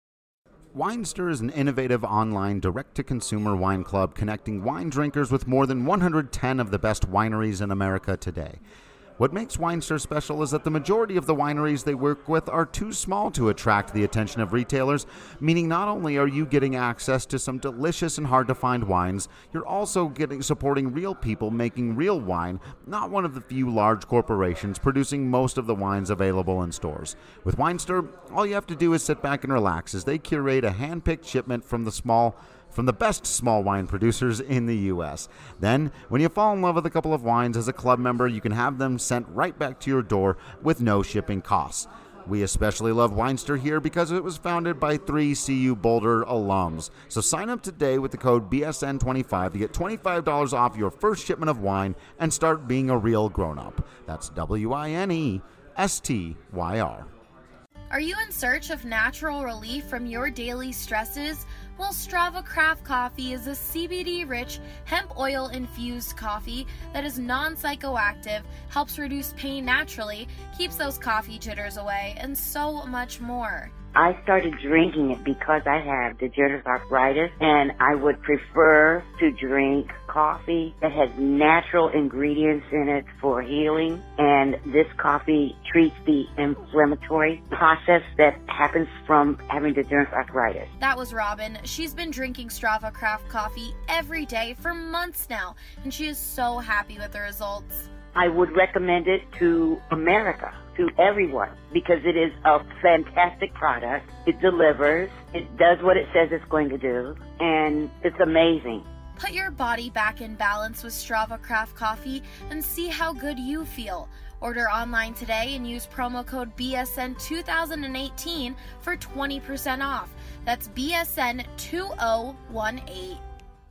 S14: Winester is an innovative online direct-to-consumer wine club connecting wine drinkers with more than one hundred ten of the best wineries in America today. What makes Winester special is that the majority of the wineries they work with are too small to attract the attention of retailers, meaning not only are you getting access to some delicious and hard-to-find wines, you're also getting supporting real people making real wine, not one of the few large corporations producing most of the wines available in stores. With Winester, all you have to do is sit back and relax as they curate a hand-picked shipment from the small from the best small wine producers in the U S. Then, when you fall in love with a couple of wines as a club member, you can have them sent right back to your door with no shipping costs. We especially love Winester here because it was founded by three C U Boulder alums. So sign up today with the code B S N twenty-five to get twenty-five dollars off your first shipment of wine and start being a real grown-up. That's W I N E S T Y R.
S9: Are you in search of natural relief from your daily stresses? Well, Strava Craft Coffee is a C B D-rich, hemp oil-infused coffee that is non-psychoactive, helps reduce pain naturally, keeps those coffee jitters away, and so much more.
S19: I started drinking it because I have degenerative arthritis, and I would prefer to drink coffee that has natural ingredients in it for healing, and this coffee treats the inflammatory process that happens from having degenerative arthritis.
S9: That was Robin. She's been drinking Strava Craft coffee every day for months now, and she is so happy with the results.
S19: I would recommend it to America, to everyone, because it is a fantastic product. It delivers. It does what it says it's going to do, and it's amazing.
S9: Put your body back in balance with Strava Craft coffee and see how good you feel. Order online today and use promo code B S N two thousand eighteen for twenty percent off. That's B S N two thousand eighteen.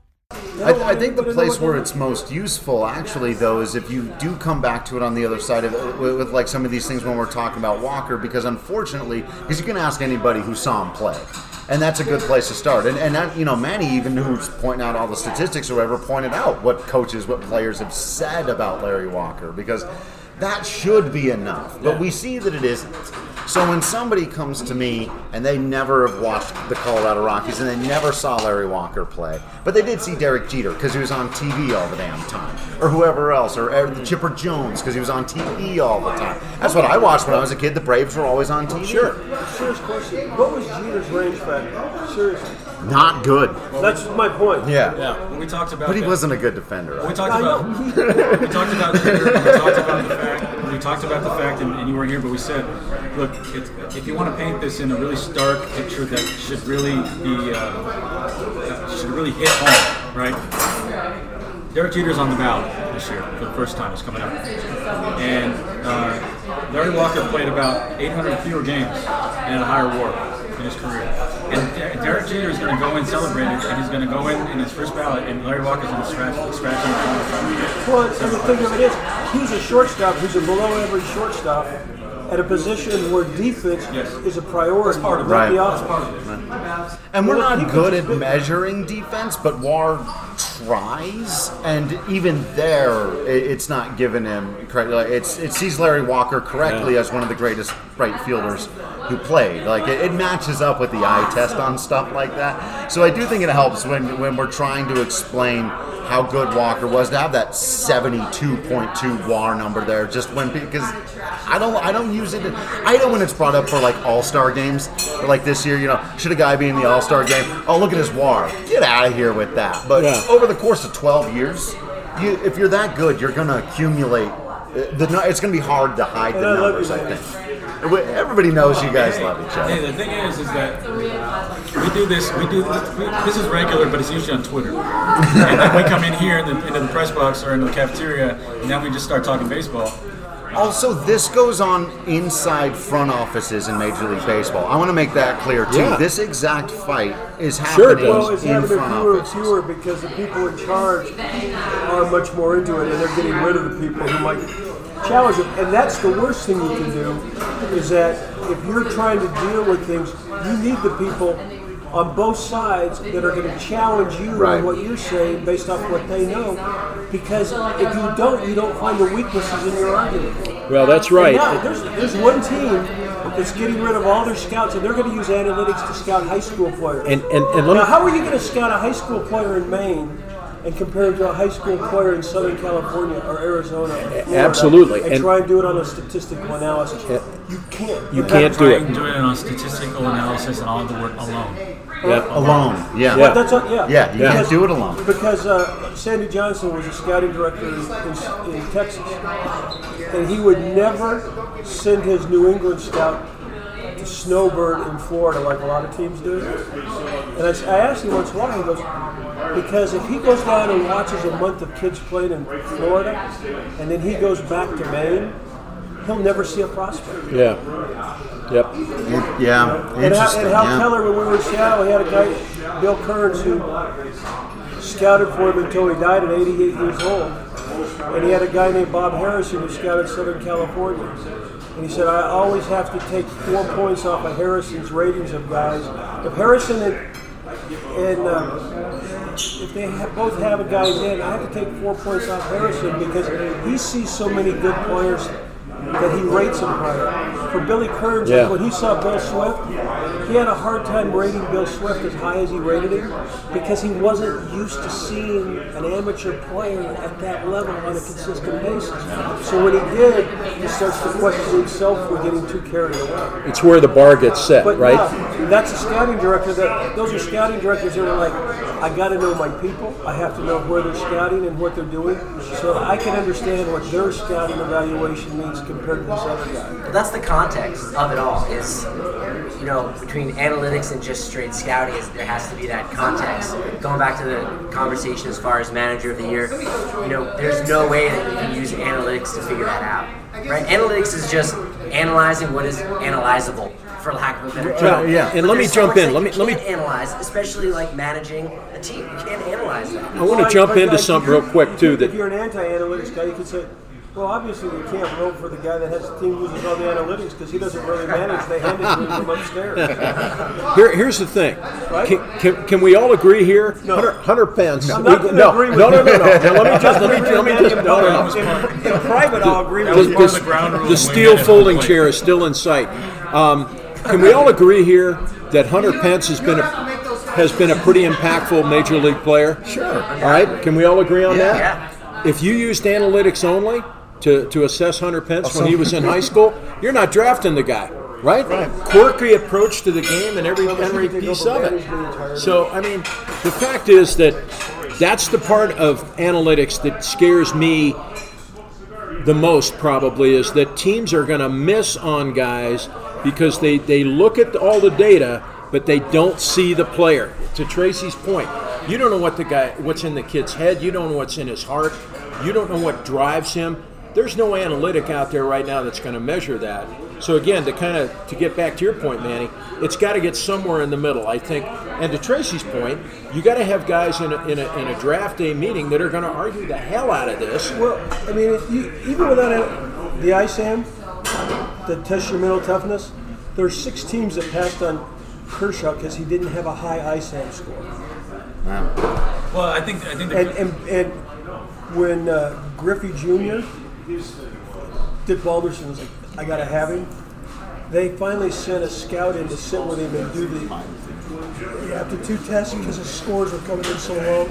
S15: I, I think the place where it's most useful, actually, though, is if you do come back to it on the other side of it with, with like some of these things when we're talking about Walker, because unfortunately, because you can ask anybody who saw him play, and that's a good place to start. And, and that, you know, Manny, even who's pointing out all the statistics or whatever, pointed out what coaches, what players have said about Larry Walker, because that should be enough. But we see that it isn't. So when somebody comes to me and they never have watched the Colorado Rockies and they never saw Larry Walker play, but they did see Derek Jeter because he was on T V all the damn time, or whoever else, or, or Chipper Jones because he was on T V all the time. That's what I watched when I was a kid. The Braves were always on T V.
S18: Sure. Serious question. What was Jeter's range factor? Seriously.
S15: Not good.
S18: That's my point.
S15: Yeah.
S10: Yeah. When we talked about
S15: But he
S10: that,
S15: wasn't a good defender.
S10: We talked about we talked about Jeter, we talked about the fact we talked about the fact and, and you weren't here, but we said, look, it's, if you want to paint this in a really stark picture that should really be uh, uh, should really hit home, right? Derek Jeter's on the ballot this year for the first time. It's coming up, and uh, Larry Walker played about eight hundred fewer games and had a higher WAR in his career. And Derek Jeter is going to go in celebrating, and he's going to go in in his first ballot, and Larry Walker's going to scratch, scratch him.
S18: Well, and the thing of it is, he's a shortstop who's a below-average shortstop at a position where defense yes. is a priority, part of
S15: right.
S18: the offense.
S15: Right. And we're not good at measuring defense, but W A R tries, and even there, it's not giving him credit. It's it sees Larry Walker correctly yeah. as one of the greatest right fielders who played. Like it, it matches up with the eye test on stuff like that. So I do think it helps when when we're trying to explain how good Walker was to have that seventy-two point two W A R number there. Just when because I don't I don't use it. I know when it's brought up for like All-Star games, like this year. You know, should a guy be in the All-Star game? Oh, look at his W A R. Get out of here with that. But yeah. over the course of twelve years, you, if you're that good, you're going to accumulate. The, it's going to be hard to hide the numbers, I think. Everybody knows you guys love each other.
S10: Hey, the thing is, is that we do this. We do we, this is regular, but it's usually on Twitter. And then we come in here in the, into the press box or into the cafeteria, and then we just start talking baseball.
S15: Also, this goes on inside front offices in Major League Baseball. I want to make that clear too. Yeah. This exact fight is happening
S18: sure, well, it's
S15: in
S18: happening
S15: front
S18: fewer
S15: offices.
S18: and fewer because the people in charge are much more into it, and they're getting rid of the people who might challenge it. And that's the worst thing you can do, is that if you're trying to deal with things, you need the people on both sides that are going to challenge you
S15: right.
S18: on what you're saying based off what they know. Because if you don't, you don't find the weaknesses in your argument.
S16: Well, that's right.
S18: Now, there's, there's one team that's getting rid of all their scouts, and they're going to use analytics to scout high school players.
S16: And, and, and let
S18: now,
S16: me,
S18: how are you going to scout a high school player in Maine and compare him to a high school player in Southern California or Arizona or Florida,
S16: absolutely,
S18: and, and try and do it on a statistical analysis? Yeah. You can't.
S16: You can't do it.
S10: You can do it on a statistical analysis and all the work alone.
S15: Yeah. Alone, yeah.
S18: Yeah, that's a, yeah.
S15: yeah you
S18: because,
S15: can't do it alone.
S18: Because uh, Sandy Johnson was a scouting director in, in, in Texas, and he would never send his New England scout to Snowbird in Florida like a lot of teams do. And I, I asked him once why. He goes, because if he goes down and watches a month of kids playing in Florida, and then he goes back to Maine, he'll never see a prospect.
S16: Yeah. Yep.
S15: Yeah.
S18: And,
S15: Interesting.
S18: and Hal
S15: yeah.
S18: Keller, when we were in Seattle, he had a guy, Bill Kearns, who scouted for him until he died at eighty-eight years old. And he had a guy named Bob Harrison who scouted Southern California. And he said, I always have to take four points off of Harrison's ratings of guys. If Harrison and, and uh, if they have, both have a guy in, I have to take four points off Harrison because he sees so many good players that he rates him higher. For Billy Kearns,
S16: Yeah.
S18: when he saw Bill Swift, he had a hard time rating Bill Swift as high as he rated him because he wasn't used to seeing an amateur player at that level on a consistent basis. So when he did, he starts to question himself for getting too carried away.
S16: It's where the bar gets set,
S18: But
S16: right?
S18: no, that's a scouting director. That those are scouting directors that are like, I got to know my people. I have to know where they're scouting and what they're doing, so that I can understand what their scouting evaluation means compared to this other guy.
S17: But that's the context of it all. Is you know between analytics and just straight scouting, is there has to be that context. Going back to the conversation as far as manager of the year, you know, there's no way that you can use analytics to figure that out. Right? Analytics is just analyzing what is analyzable, for lack of a better term.
S16: Yeah, and
S17: But
S16: let me
S17: there's
S16: jump
S17: so much
S16: in.
S17: that
S16: Let me-
S17: you
S16: let me-
S17: can't analyze, especially like managing a team. You can't analyze that.
S16: I want to jump into something real quick too.
S18: If
S16: That
S18: you're an anti-analytics guy, you could say, well, obviously you can't vote for the guy that has the team uses all the analytics because he doesn't really manage. They hand it to him from upstairs.
S16: Here, here's the thing.
S18: Right?
S16: Can, can, can we all agree here?
S18: No.
S16: Hunter, Hunter Pence.
S18: I'm not
S16: we-
S18: gonna
S16: no,
S18: agree with
S16: no, no,
S18: you.
S16: no, no. Now, let me just, let me, let me just, no, no, no.
S18: In, in private, I'll agree
S16: The,
S18: with you.
S16: the, the steel folding chair is still in sight. Um, can we all agree here that Hunter Pence has been a, has been a pretty impactful major league player? Sure. All right. Can we all agree on
S17: Yeah.
S16: that? If you used analytics only to, to assess Hunter Pence when he was in high school, you're not drafting the guy. Right? right? Quirky approach to the game and every, every piece of it. So, I mean, the fact is that that's the part of analytics that scares me the most, probably, is that teams are going to miss on guys because they, they look at all the data, but they don't see the player. To Tracy's point, you don't know what the guy, what's in the kid's head. You don't know what's in his heart. You don't know what drives him. There's no analytic out there right now that's going to measure that. So again, to kind of to get back to your point, Manny, it's got to get somewhere in the middle, I think. And to Tracy's point, you got to have guys in a, in a in a draft day meeting that are going to argue the hell out of this.
S18: Well, I mean, you, even without it, the I S A M that tests your mental toughness, there are six teams that passed on Kershaw because he didn't have a high I S A M score.
S15: Wow.
S10: Well, I think I think the
S18: And and, and when uh, Griffey Junior Dick Balderson was like, I gotta have him. They finally sent a scout in to sit with him and do the aptitude test because his scores were coming in so low.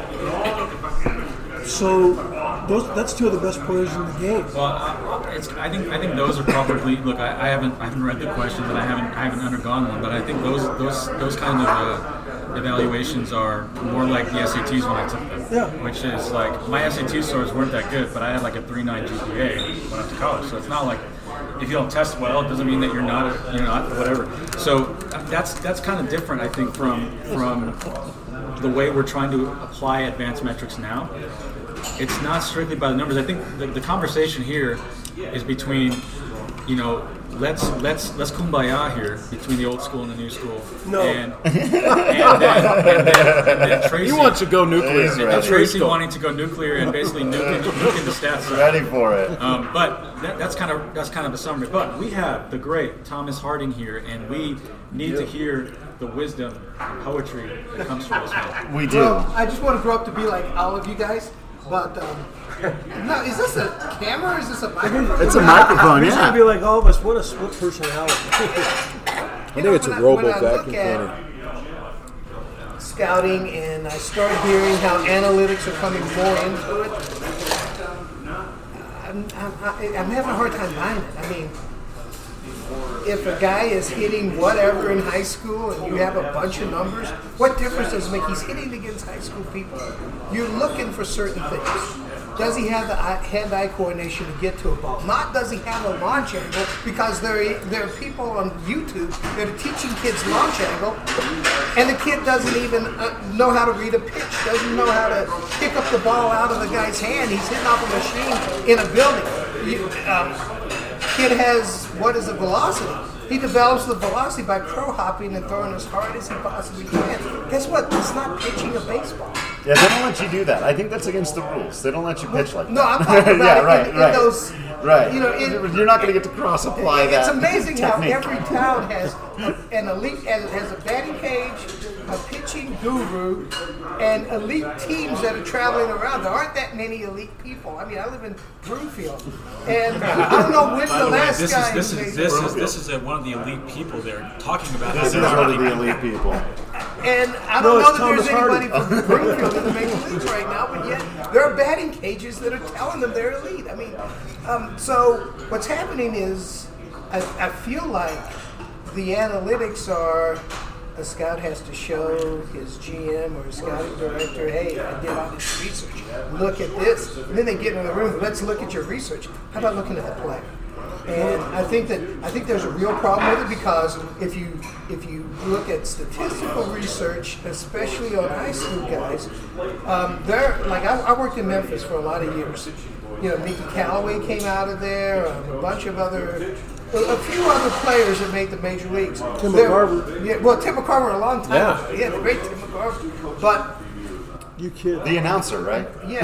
S18: So those that's two of the best players in the game.
S10: Well, it's, I think I think those are probably look. I, I haven't I haven't read the questions and I haven't I haven't undergone one, but I think those those those kind of uh, evaluations are more like the S A Ts when I took them.
S18: Yeah.
S10: Which is like my S A T scores weren't that good, but I had like a three point nine G P A when I went to college. So it's not like if you don't test well, it doesn't mean that you're not you're not whatever. So that's that's kind of different, I think, from from the way we're trying to apply advanced metrics now. It's not strictly by the numbers. I think the, the conversation here is between, you know, let's let's let's kumbaya here between the old school and the new school.
S18: No.
S10: And, and, then, and, then, and then Tracy
S16: He wants to go nuclear.
S10: And then Tracy wanting to go nuclear and basically nuking, nuking the stats.
S15: Ready for it.
S10: Um, but that, that's kind of that's kind of a summary. But we have the great Thomas Harding here, and we need to hear the wisdom and poetry that comes from this man.
S15: We do.
S7: Well, I just want to grow up to be like all of you guys. But um, no, is this a camera or is this a microphone?
S15: It's a microphone,
S18: He's
S15: yeah.
S18: gonna be like all of us. What a split personality.
S16: I think
S7: know,
S16: it's a
S7: when I-
S16: robo
S7: when I look
S16: vacuum
S7: at
S16: cleaner.
S7: Scouting, and I start hearing how analytics are coming more into it. I'm, I'm, I'm having a hard time buying it. I mean, if a guy is hitting whatever in high school and you have a bunch of numbers, what difference does it make? He's hitting against high school people. You're looking for certain things. Does he have the hand-eye coordination to get to a ball? Not does he have a launch angle, because there, there are people on YouTube that are teaching kids launch angle, and the kid doesn't even uh, know how to read a pitch, doesn't know how to pick up the ball out of the guy's hand. He's hitting off a machine in a building. You, um, kid has, what is the velocity? He develops the velocity by crow hopping and throwing as hard as he possibly can. Guess what? It's not pitching a baseball.
S15: Yeah, they don't let you do that. I think that's against the rules. They don't let you pitch like that.
S7: No, I'm talking about
S15: yeah,
S7: it
S15: right,
S7: in, in
S15: right.
S7: those,
S15: right.
S7: you know, in,
S15: You're not going to get to cross apply that.
S7: It's amazing
S15: technique.
S7: how every town has a, an elite, has, has a batting cage, a pitching guru and elite teams that are traveling around. There aren't that many elite people. I mean, I live in Broomfield, and I don't know when
S10: By
S7: the,
S10: the way,
S7: last
S10: this
S7: guy
S10: is this
S7: who
S10: is
S7: made
S10: this
S7: it.
S10: is this is a, one of the elite people there talking about.
S15: This is one of the elite people.
S7: And I
S18: No,
S7: don't
S18: it's
S7: know that
S18: Thomas
S7: there's anybody
S18: Hardy.
S7: from Broomfield in the major leagues right now, but yet there are batting cages that are telling them they're elite. I mean, um, so what's happening is I, I feel like the analytics are a scout has to show his G M or his scouting director, hey, I did all this research. Look at this. And then they get in the room, let's look at your research. How about looking at the player? And I think that I think there's a real problem with it because if you if you look at statistical research, especially on high school guys, um, they're like I, I worked in Memphis for a lot of years. You know, Mickey Callaway came out of there, um, a bunch of other, a few other players that made the major leagues.
S18: Tim
S7: They're-
S18: McCarver.
S7: Yeah, well, Tim McCarver a long time
S18: Yeah.
S7: ago. Yeah, the great Tim McCarver. But
S18: You kid.
S15: The announcer, right?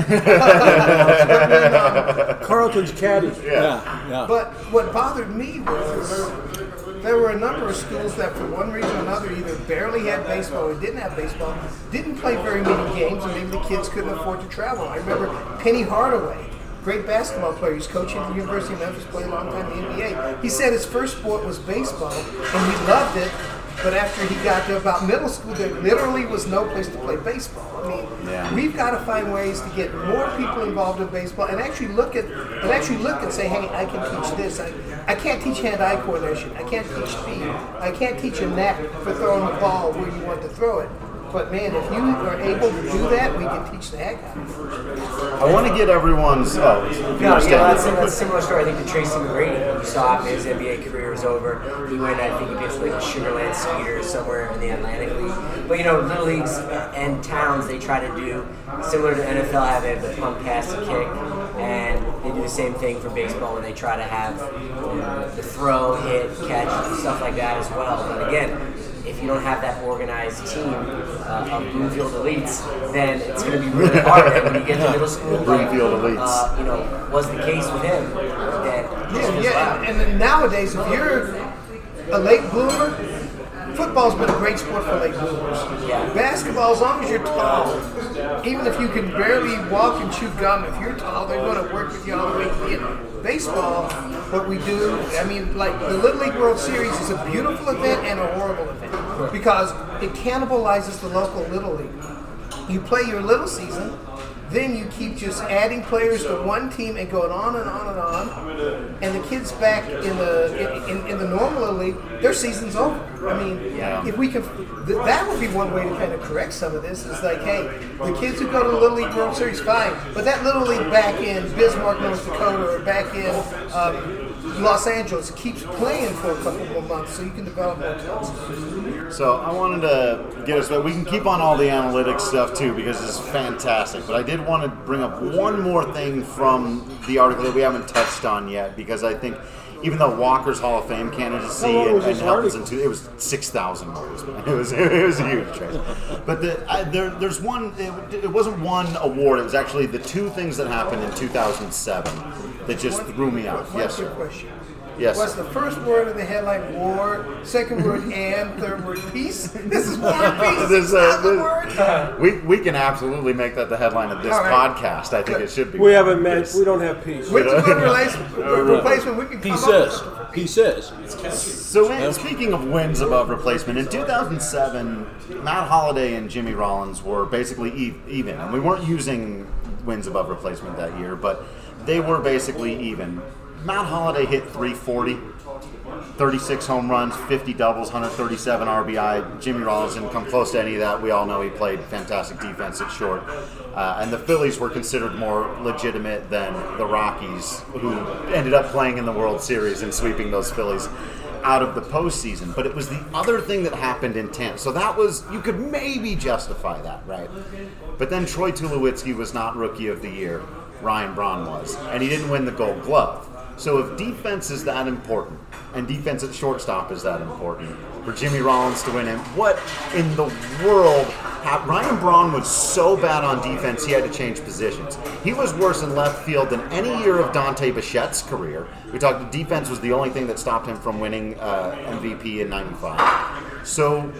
S7: yeah.
S18: Carlton's caddy.
S15: Yeah.
S18: yeah.
S7: But what bothered me was there were a number of schools that, for one reason or another, either barely had baseball or didn't have baseball, didn't play very many games, and maybe the kids couldn't afford to travel. I remember Penny Hardaway, great basketball player. He's coaching at the University of Memphis, played a long time in the N B A. He said his first sport was baseball, and he loved it. But after he got to about middle school, there literally was no place to play baseball. I mean,
S15: Yeah.
S7: we've got to find ways to get more people involved in baseball and actually look at and actually look and say, hey, I can teach this. I, I can't teach hand-eye coordination. I can't teach speed. I can't teach a knack for throwing the ball where you want to throw it. But man, if you are able to do that, we can teach the heck out of it.
S15: I want to get everyone's. Oh, if you
S17: No, yeah,
S15: understand.
S17: that's, that's a similar story. I think to Tracy McGrady. You saw after his N B A career was over, he went, I think he pitched like the Sugarland Skeeters somewhere in the Atlantic League. But you know, little leagues and towns, they try to do similar to N F L, have it the punt, pass, and kick, and they do the same thing for baseball where they try to have you know, the throw, hit, catch, stuff like that as well. But again, if you don't have that organized team uh, of Broomfield elites, then it's going to be really hard. And when you get to middle school, like,
S15: Broomfield elites.
S17: uh, you know, was the case with him. That
S7: Yeah, yeah, and, and then nowadays, if you're a late bloomer, football's been a great sport for late bloomers.
S17: Yeah.
S7: Basketball, as long as you're tall, even if you can barely walk and chew gum, if you're tall, they're going to work with you all the way to the end. Baseball, what we do, I mean, like the Little League World Series is a beautiful event and a horrible event because it cannibalizes the local Little League. You play your little season, then you keep just adding players to one team and going on and on and on. And the kids back in the in, in, in the normal Little League, their season's over. I mean,
S15: Yeah.
S7: if we can, th- that would be one way to kind of correct some of this. Is like, hey, the kids who go to the Little League World Series, fine, but that Little League back in Bismarck, North Dakota, or back in um, Los Angeles keeps playing for a couple more months, so you can develop more talent.
S15: So I wanted to get us, but we can keep on all the analytics stuff too because it's fantastic. But I did want to bring up one more thing from the article that we haven't touched on yet because I think even though Walker's Hall of Fame candidacy
S18: How long
S15: and,
S18: was
S15: and
S18: this
S15: Helton's
S18: article?
S15: into it was six thousand words. Man. It was it was a huge trade. But the, I, there there's one. It, it wasn't one award. It was actually the two things that happened in two thousand seven that just threw me out.
S7: What's
S15: Yes,
S7: your
S15: sir.
S7: question?
S15: Yes.
S7: What's the first word of the headline? War. Second word and. Third word peace. This is war and peace.
S15: This,
S7: It's
S15: uh,
S7: not the
S15: this-
S7: word.
S15: we we can absolutely make that the headline of this
S7: All right.
S15: podcast. I think it should be.
S18: We haven't met. We don't have peace.
S7: Which word replacement? replacement we can
S16: He
S7: come
S16: says.
S7: up with.
S16: He says.
S15: So in, speaking of wins above replacement, in two thousand seven, Matt Holliday and Jimmy Rollins were basically e- even, and we weren't using wins above replacement that year, but they were basically even. Matt Holliday hit three forty, thirty-six home runs, fifty doubles, one thirty-seven R B I. Jimmy Rollins didn't come close to any of that. We all know he played fantastic defense at short. Uh, and the Phillies were considered more legitimate than the Rockies, who ended up playing in the World Series and sweeping those Phillies out of the postseason. But it was the other thing that happened in Tampa. So that was, you could maybe justify that, right? But then Troy Tulowitzki was not Rookie of the Year. Ryan Braun was. And he didn't win the Gold Glove. So if defense is that important, and defense at shortstop is that important, for Jimmy Rollins to win him, what in the world? ha- Ryan Braun was so bad on defense, he had to change positions. He was worse in left field than any year of Dante Bichette's career. We talked, defense was the only thing that stopped him from winning uh, M V P in ninety-five. So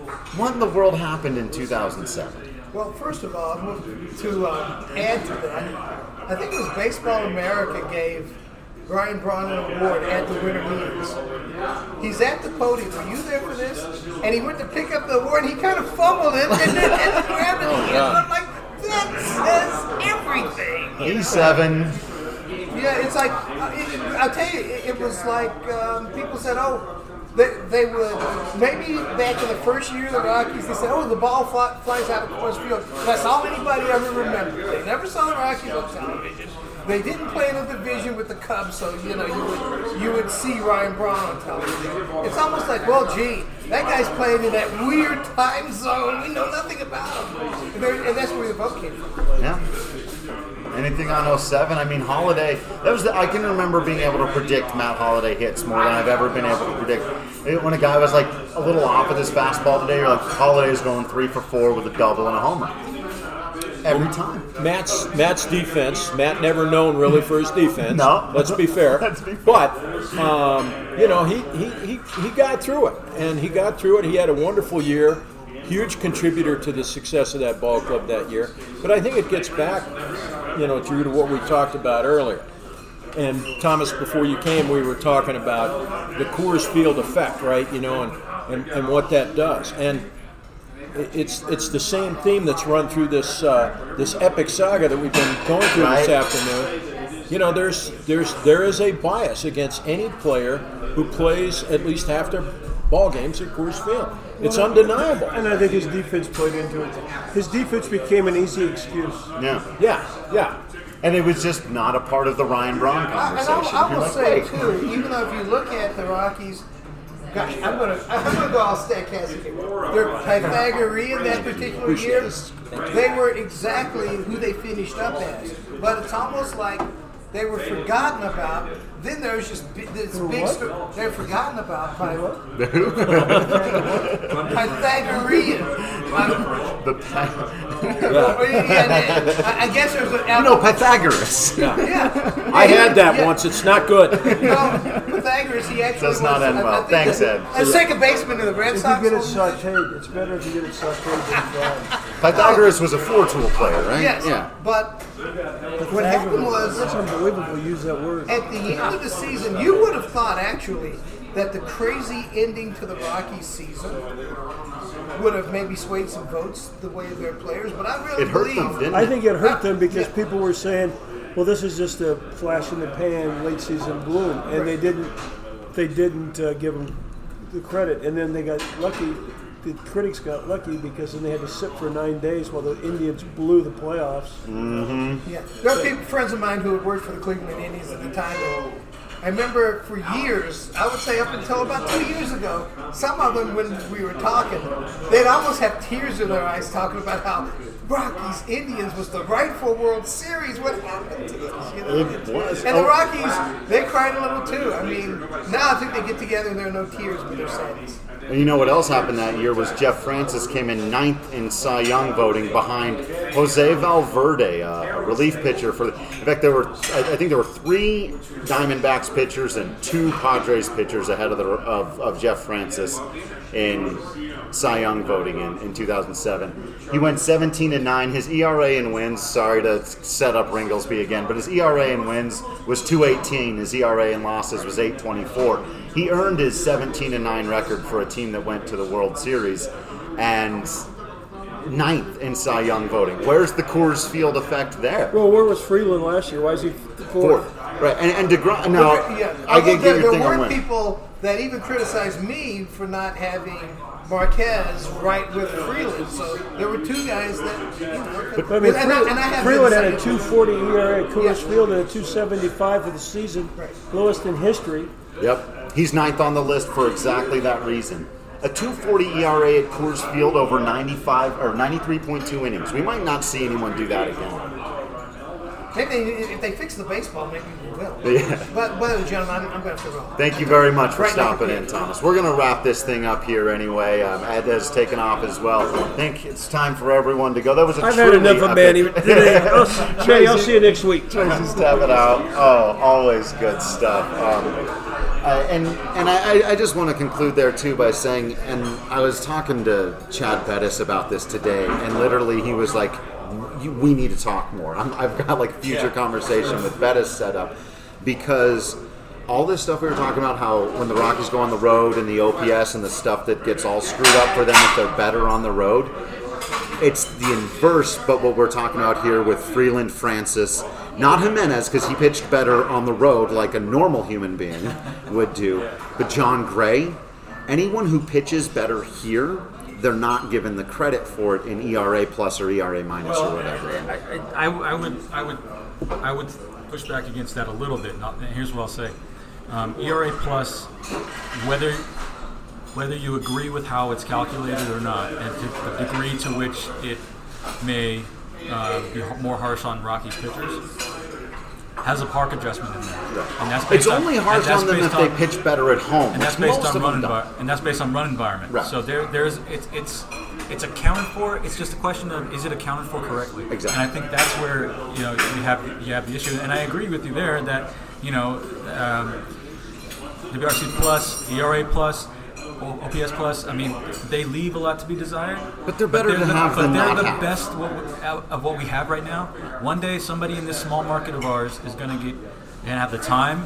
S15: what in the world happened in two thousand seven?
S7: Well, first of all, to um, add to that, I think it was Baseball America gave Ryan Braun an award at the Winter Meetings. He's at the podium. Were you there for this? And he went to pick up the award, and he kind of fumbled it and then and grabbed it.
S15: Oh,
S7: and
S15: God.
S7: I'm like, that says everything.
S15: eighty-seven.
S7: Yeah, it's like, uh, it, I'll tell you, it, it was like um, people said, oh, they, they would, maybe back in the first year of the Rockies, they said, oh, the ball fly, flies out of Coors Field. That's all anybody ever remembered. They never saw the Rockies on television. They didn't play in a division with the Cubs, so you know you would you would see Ryan Braun on television. It's almost like, well, gee, that guy's playing in that weird time zone. We know nothing about him, and, and that's where the vote came from.
S15: Yeah. Anything on oh seven? I mean, Holiday. That was the, I can remember being able to predict Matt Holiday hits more than I've ever been able to predict. When a guy was like a little off with his fastball today, you're like, Holiday's going three for four with a double and a homer. Every time.
S16: Matt's Matt's defense. Matt never known really for his defense.
S15: No.
S16: Let's be fair.
S15: Let's be fair.
S16: But um, you know, he, he, he, he got through it, and he got through it. He had a wonderful year. Huge contributor to the success of that ball club that year. But I think it gets back, you know, Drew, to what we talked about earlier. And Thomas, before you came, we were talking about the Coors Field effect, right? You know, and, and, and what that does. And it's it's the same theme that's run through this uh, this epic saga that we've been going through
S15: Right.
S16: this afternoon. You know, there's there's there is a bias against any player who plays at least half their ball games at Coors Field. It's
S18: Well,
S16: undeniable.
S18: And I think his defense played into it. His defense became an easy excuse.
S15: Yeah.
S16: Yeah, yeah.
S15: And it was just not a part of the Ryan Braun
S7: And
S15: conversation.
S7: I, I
S15: You're
S7: will
S15: like,
S7: say
S15: wait.
S7: too, even though if you look at the Rockies, gosh, I'm gonna I'm gonna go all Statcast here. They're Pythagorean that particular year. They were exactly who they finished up as, but it's almost like they were forgotten about. Then there's just bi- this big sto- they're forgotten about by Pythagorean.
S15: The
S7: yeah, I I guess there's an
S15: You know Pythagoras.
S16: Yeah.
S7: Yeah.
S16: I had that
S7: Yeah.
S16: once. It's not good.
S7: No, Pythagoras, he actually
S15: Does not
S7: was,
S15: end
S7: I- I
S15: well.
S7: think
S15: Thanks,
S7: that-
S15: Ed.
S7: A second baseman in the Red
S18: If
S7: Sox.
S18: you get it sauteed, it's better if you get it sauteed than fried.
S15: Pythagoras was a four-tool player, right?
S7: Yes,
S15: Yeah.
S7: but what happened was,
S18: It's unbelievable to use that word.
S7: at the end of the season, you would have thought actually that the crazy ending to the Rockies season would have maybe swayed some votes the way of their players, but I really
S15: It hurt
S7: believe
S15: them, didn't
S18: I
S15: it?
S18: think it hurt them because people were saying, "Well, this is just a flash in the pan, late season bloom," and they didn't. They didn't uh, give them the credit, and then they got lucky. The critics got lucky because then they had to sit for nine days while the Indians blew the playoffs.
S15: Mm-hmm.
S7: Yeah, there are people, friends of mine who had worked for the Cleveland Indians at the time. And I remember for years, I would say up until about two years ago, some of them, when we were talking, they'd almost have tears in their eyes talking about how Rockies Indians was the rightful World Series. What happened to us? You know?
S15: It was.
S7: And the
S15: Oh.
S7: Rockies, they cried a little too. I mean, now I think they get together and there are no tears, but there's sadness.
S15: And you know what else happened that year was Jeff Francis came in ninth in Cy Young voting behind Jose Valverde, uh, a relief pitcher for. The, in fact, there were I, I think there were three Diamondbacks pitchers and two Padres pitchers ahead of the of, of Jeff Francis in Cy Young voting in, in two thousand seven. He went seventeen and nine. His E R A in wins. Sorry to set up Ringlesby again, but his E R A in wins was two eighteen. His E R A in losses was eight twenty-four. He earned his seventeen and nine record for a team that went to the World Series, and ninth in Cy Young voting. Where's the Coors Field effect there?
S18: Well, where was Freeland last year? Why is he fourth?
S15: Fourth. Right, and, and DeGrom. No,
S7: Well, yeah.
S15: I
S7: Although
S15: get
S7: there,
S15: your
S7: there
S15: thing on
S7: were
S15: win.
S7: people that even criticized me for not having Marquez right with Freeland. So there were two guys that. You know,
S18: But, I mean,
S7: and, I, and I have
S18: Freeland
S7: been
S18: had a
S7: saying-
S18: two forty E R A at Coors
S7: Yeah.
S18: Field and a two seventy-five for the season, lowest in history.
S15: Yep, he's ninth on the list for exactly that reason. A two forty E R A at Coors Field over ninety-five or ninety-three point two innings. We might not see anyone do that again.
S7: Maybe if they fix the baseball, maybe we will.
S15: Yeah.
S7: But, but gentlemen, I'm, I'm going to roll.
S15: Thank you very much for
S7: Right now,
S15: stopping in, Thomas. We're going to wrap this thing up here anyway. Um, Ed has taken off as well. I think it's time for everyone to go. That was a
S18: I've had
S15: truly
S18: enough of
S15: epic-
S18: Manny today. I'll, Manny, I'll see you next week.
S15: Tracy, step it out. Oh, always good stuff. Um, Uh, and and I, I just want to conclude there too by saying, and I was talking to Chad Bettis about this today, and literally he was like, "We need to talk more." I'm, I've got like future yeah. conversation with Bettis set up because all this stuff we were talking about, how when the Rockies go on the road and the O P S and the stuff that gets all screwed up for them if they're better on the road, it's the inverse. But what we're talking about here with Freeland, Francis. Not Jimenez, because he pitched better on the road like a normal human being would do. But John Gray, anyone who pitches better here, they're not given the credit for it in E R A plus or E R A minus
S10: well,
S15: or whatever.
S10: I, I, I would, I would, I would push back against that a little bit. Now, here's what I'll say: um, E R A plus, whether whether you agree with how it's calculated or not, and to the degree to which it may. Uh, be more harsh on Rockies pitchers, has a park adjustment in there, right. and that's based
S15: it's only
S10: on,
S15: harsh on them if
S10: on,
S15: they pitch better at home,
S10: and that's based on run envi- and that's based on run environment.
S15: Right.
S10: So there, there's it's it's it's accounted for. It's just a question of is it accounted for correctly?
S15: Exactly.
S10: And I think that's where you know you have you have the issue. And I agree with you there that you know um, W R C plus, E R A plus. O P S plus, I mean, they leave a lot to be desired.
S15: But they're better
S10: but they're
S15: to
S10: the,
S15: have
S10: but
S15: than
S10: they're
S15: not
S10: the
S15: have.
S10: best what we, of what we have right now. One day, somebody in this small market of ours is going to get and have the time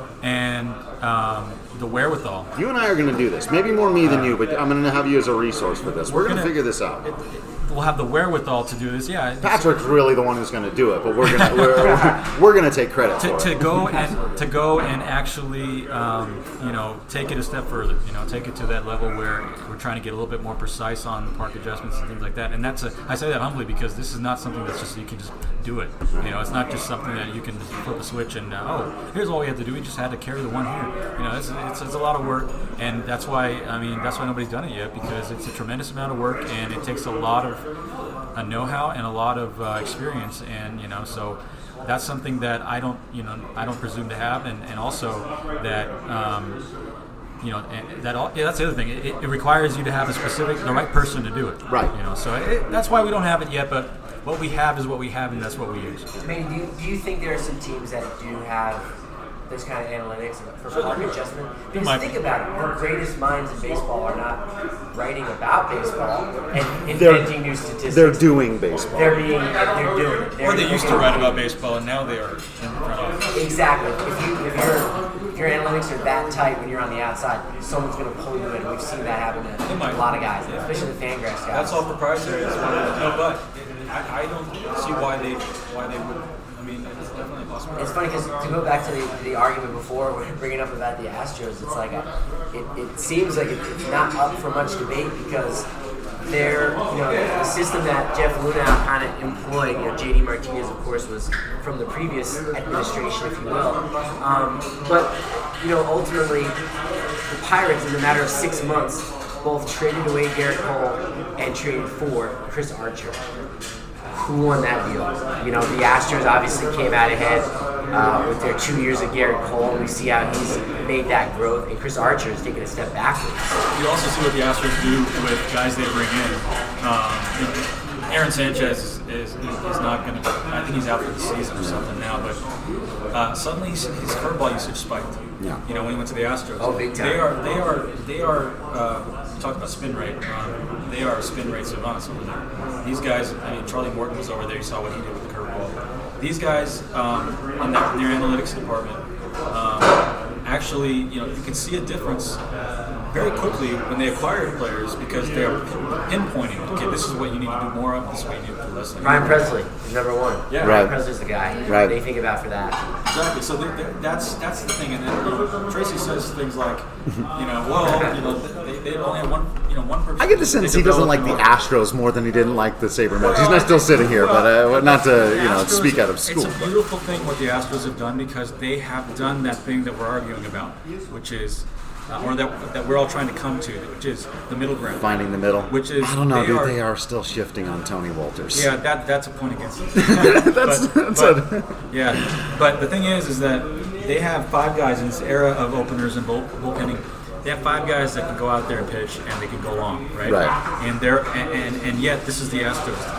S10: and um, the wherewithal.
S15: You and I are going to do this. Maybe more me than you, but I'm going to have you as a resource for this. We're, We're going to figure this out.
S10: It, it, we'll have the wherewithal to do this. Yeah,
S15: Patrick's really the one who's going to do it, but we're going to we're, we're going to take credit
S10: to,
S15: for
S10: to
S15: it.
S10: go and to go and actually, um, you know, take it a step further. You know, take it to that level where we're trying to get a little bit more precise on park adjustments and things like that. And that's a, I say that humbly because this is not something that's just you can just do it. You know, it's not just something that you can just flip a switch and uh, oh, here's all we have to do. We just had to carry the one here. You know, it's, it's it's a lot of work, and that's why I mean that's why nobody's done it yet because it's a tremendous amount of work and it takes a lot of a know-how and a lot of uh, experience, and you know, so that's something that I don't, you know, I don't presume to have, and, and also that, um, you know, and that all, yeah, that's the other thing. It, it requires you to have a specific, the right person to do it.
S15: Right.
S10: You know, so it, that's why we don't have it yet, but what we have is what we have, and that's what we use.
S17: I mean, do you, do you think there are some teams that do have those kind of analytics for park adjustment? Because think about it, the greatest minds in baseball are not writing about baseball and inventing new statistics.
S15: They're doing baseball.
S17: They're being, they're doing it. They're
S10: or they used to write about baseball, and now they are in front of.
S17: Exactly. If you if your if your analytics are that tight when you're on the outside, someone's going to pull you in. We've seen that happen to a lot of guys, especially the Fangraphs guys.
S10: That's all proprietary. No, but I, I don't see why they why they would. I mean, it's definitely possible.
S17: It's funny because to go back to the, the argument before, when bringing up about the Astros, it's like a, it, it seems like it, it's not up for much debate because they're, you know, the system that Jeff Luna kind of employed, you know, J D Martinez, of course, was from the previous administration, if you will. Um, but, you know, ultimately, the Pirates, in a matter of six months, both traded away Garrett Cole and traded for Chris Archer. Who won that deal? You know, the Astros obviously came out ahead uh, with their two years of Garrett Cole. We see how he's made that growth, and Chris Archer has taken a step backwards.
S10: You also see what the Astros do with guys they bring in. Um, Aaron Sanchez is, is, is not going to. I think he's out for the season or something now. But uh, suddenly his, his curveball usage spiked.
S15: Yeah.
S10: You know, when he went to the Astros.
S17: Oh, big time.
S10: They are. They are. They are. Uh, talk about spin rate. Um, they are spin rate savants over there. These guys. I mean, Charlie Morton was over there. You saw what he did with the curveball. These guys um, in, that, in their analytics department um, actually, you know, you can see a difference very quickly when they acquire players because they're pinpointing, okay, this is what you need to do more of, this is what you need to do less of.
S17: Ryan Presley is number one.
S10: Yeah,
S17: Ryan
S15: right.
S17: Presley's the guy
S15: right.
S17: they think about for that.
S10: Exactly. So they're, they're, that's that's the thing. And then you know, Tracy says things like, you know, well, you know, they, they only have one, you know, one person.
S15: I get the sense he doesn't like the Astros more than he didn't like the Sabermetrics. He's not still sitting here, but uh, not to you know
S10: Astros,
S15: speak out of school.
S10: It's a beautiful thing what the Astros have done because they have done that thing that we're arguing about, which is. Uh, or that that we're all trying to come to, which is the middle ground.
S15: Finding the middle.
S10: Which is
S15: I don't know,
S10: they
S15: dude.
S10: Are,
S15: they are still shifting on Tony Walters.
S10: Yeah, that that's a point against it.
S15: that's,
S10: but,
S15: that's
S10: but,
S15: a...
S10: yeah, but the thing is, is that they have five guys in this era of openers and bull, bullpenning. They have five guys that can go out there and pitch, and they can go long, right?
S15: Right.
S10: And they're and, and, and yet this is the Astros.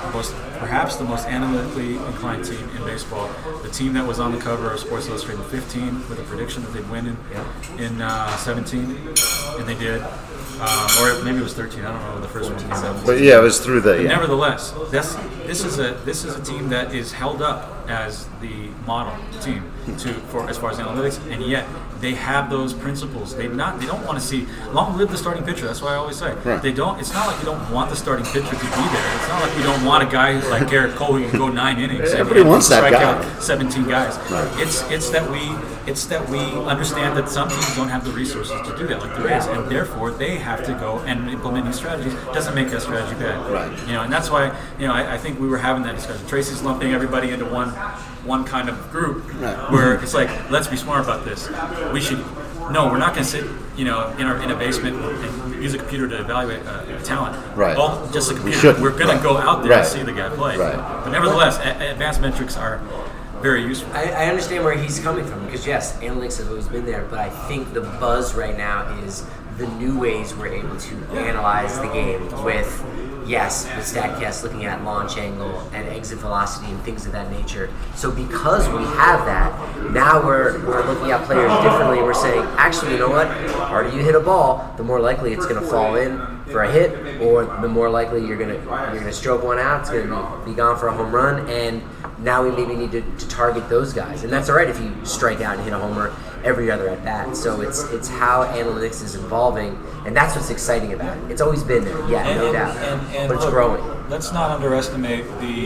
S10: most, perhaps the most analytically inclined team in baseball. The team that was on the cover of Sports Illustrated in fifteen with a prediction that they'd win in
S17: yeah.
S10: in uh, seventeen, and they did. Um, or maybe it was thirteen. I don't know when the first one came out.
S15: But yeah, it was through the.
S10: But
S15: Yeah.
S10: nevertheless, this this is a this is a team that is held up as the model team to for as far as analytics, and yet they have those principles. They not they don't want to see long live the starting pitcher. That's why I always say
S15: Right.
S10: they don't. It's not like you don't want the starting pitcher to be there. It's not like we don't want a guy like Garrett Cole who can go nine innings.
S15: Everybody
S10: and,
S15: wants that
S10: strike
S15: guy.
S10: out seventeen guys.
S15: Right.
S10: It's it's that we it's that we understand that some teams don't have the resources to do that like the Rays, and therefore they have to go and implement these strategies. Doesn't make that strategy bad.
S15: Right.
S10: You know, and that's why you know I, I think we were having that discussion. Tracy's lumping everybody into one one kind of group
S15: Right.
S10: where it's like, let's be smart about this. We should no, we're not going to sit you know in our in a basement and use a computer to evaluate uh, talent.
S15: Right.
S10: Well, just a
S15: We
S10: computer.
S15: shouldn't.
S10: We're going
S15: Right.
S10: to go out there
S15: Right.
S10: and see the guy play.
S15: Right.
S10: But nevertheless, a- advanced metrics are very useful.
S17: I, I understand where he's coming from because yes, analytics have always been there, but I think the buzz right now is the new ways we're able to analyze the game with, yes, with StatCast looking at launch angle and exit velocity and things of that nature. So because we have that, now we're, we're looking at players differently. We're saying, actually, you know what? The harder you hit a ball, the more likely it's going to fall in for a hit, or the more likely you're going to you're going to stroke one out. It's going to be gone for a home run, and now we maybe need to, to target those guys, and that's all right if you strike out and hit a homer every other at bat. So it's it's how analytics is evolving, and that's what's exciting about it. It's always been there, yeah,
S10: And-
S17: no
S10: and-
S17: doubt,
S10: and- and
S17: but it's
S10: look,
S17: growing.
S10: Let's not underestimate the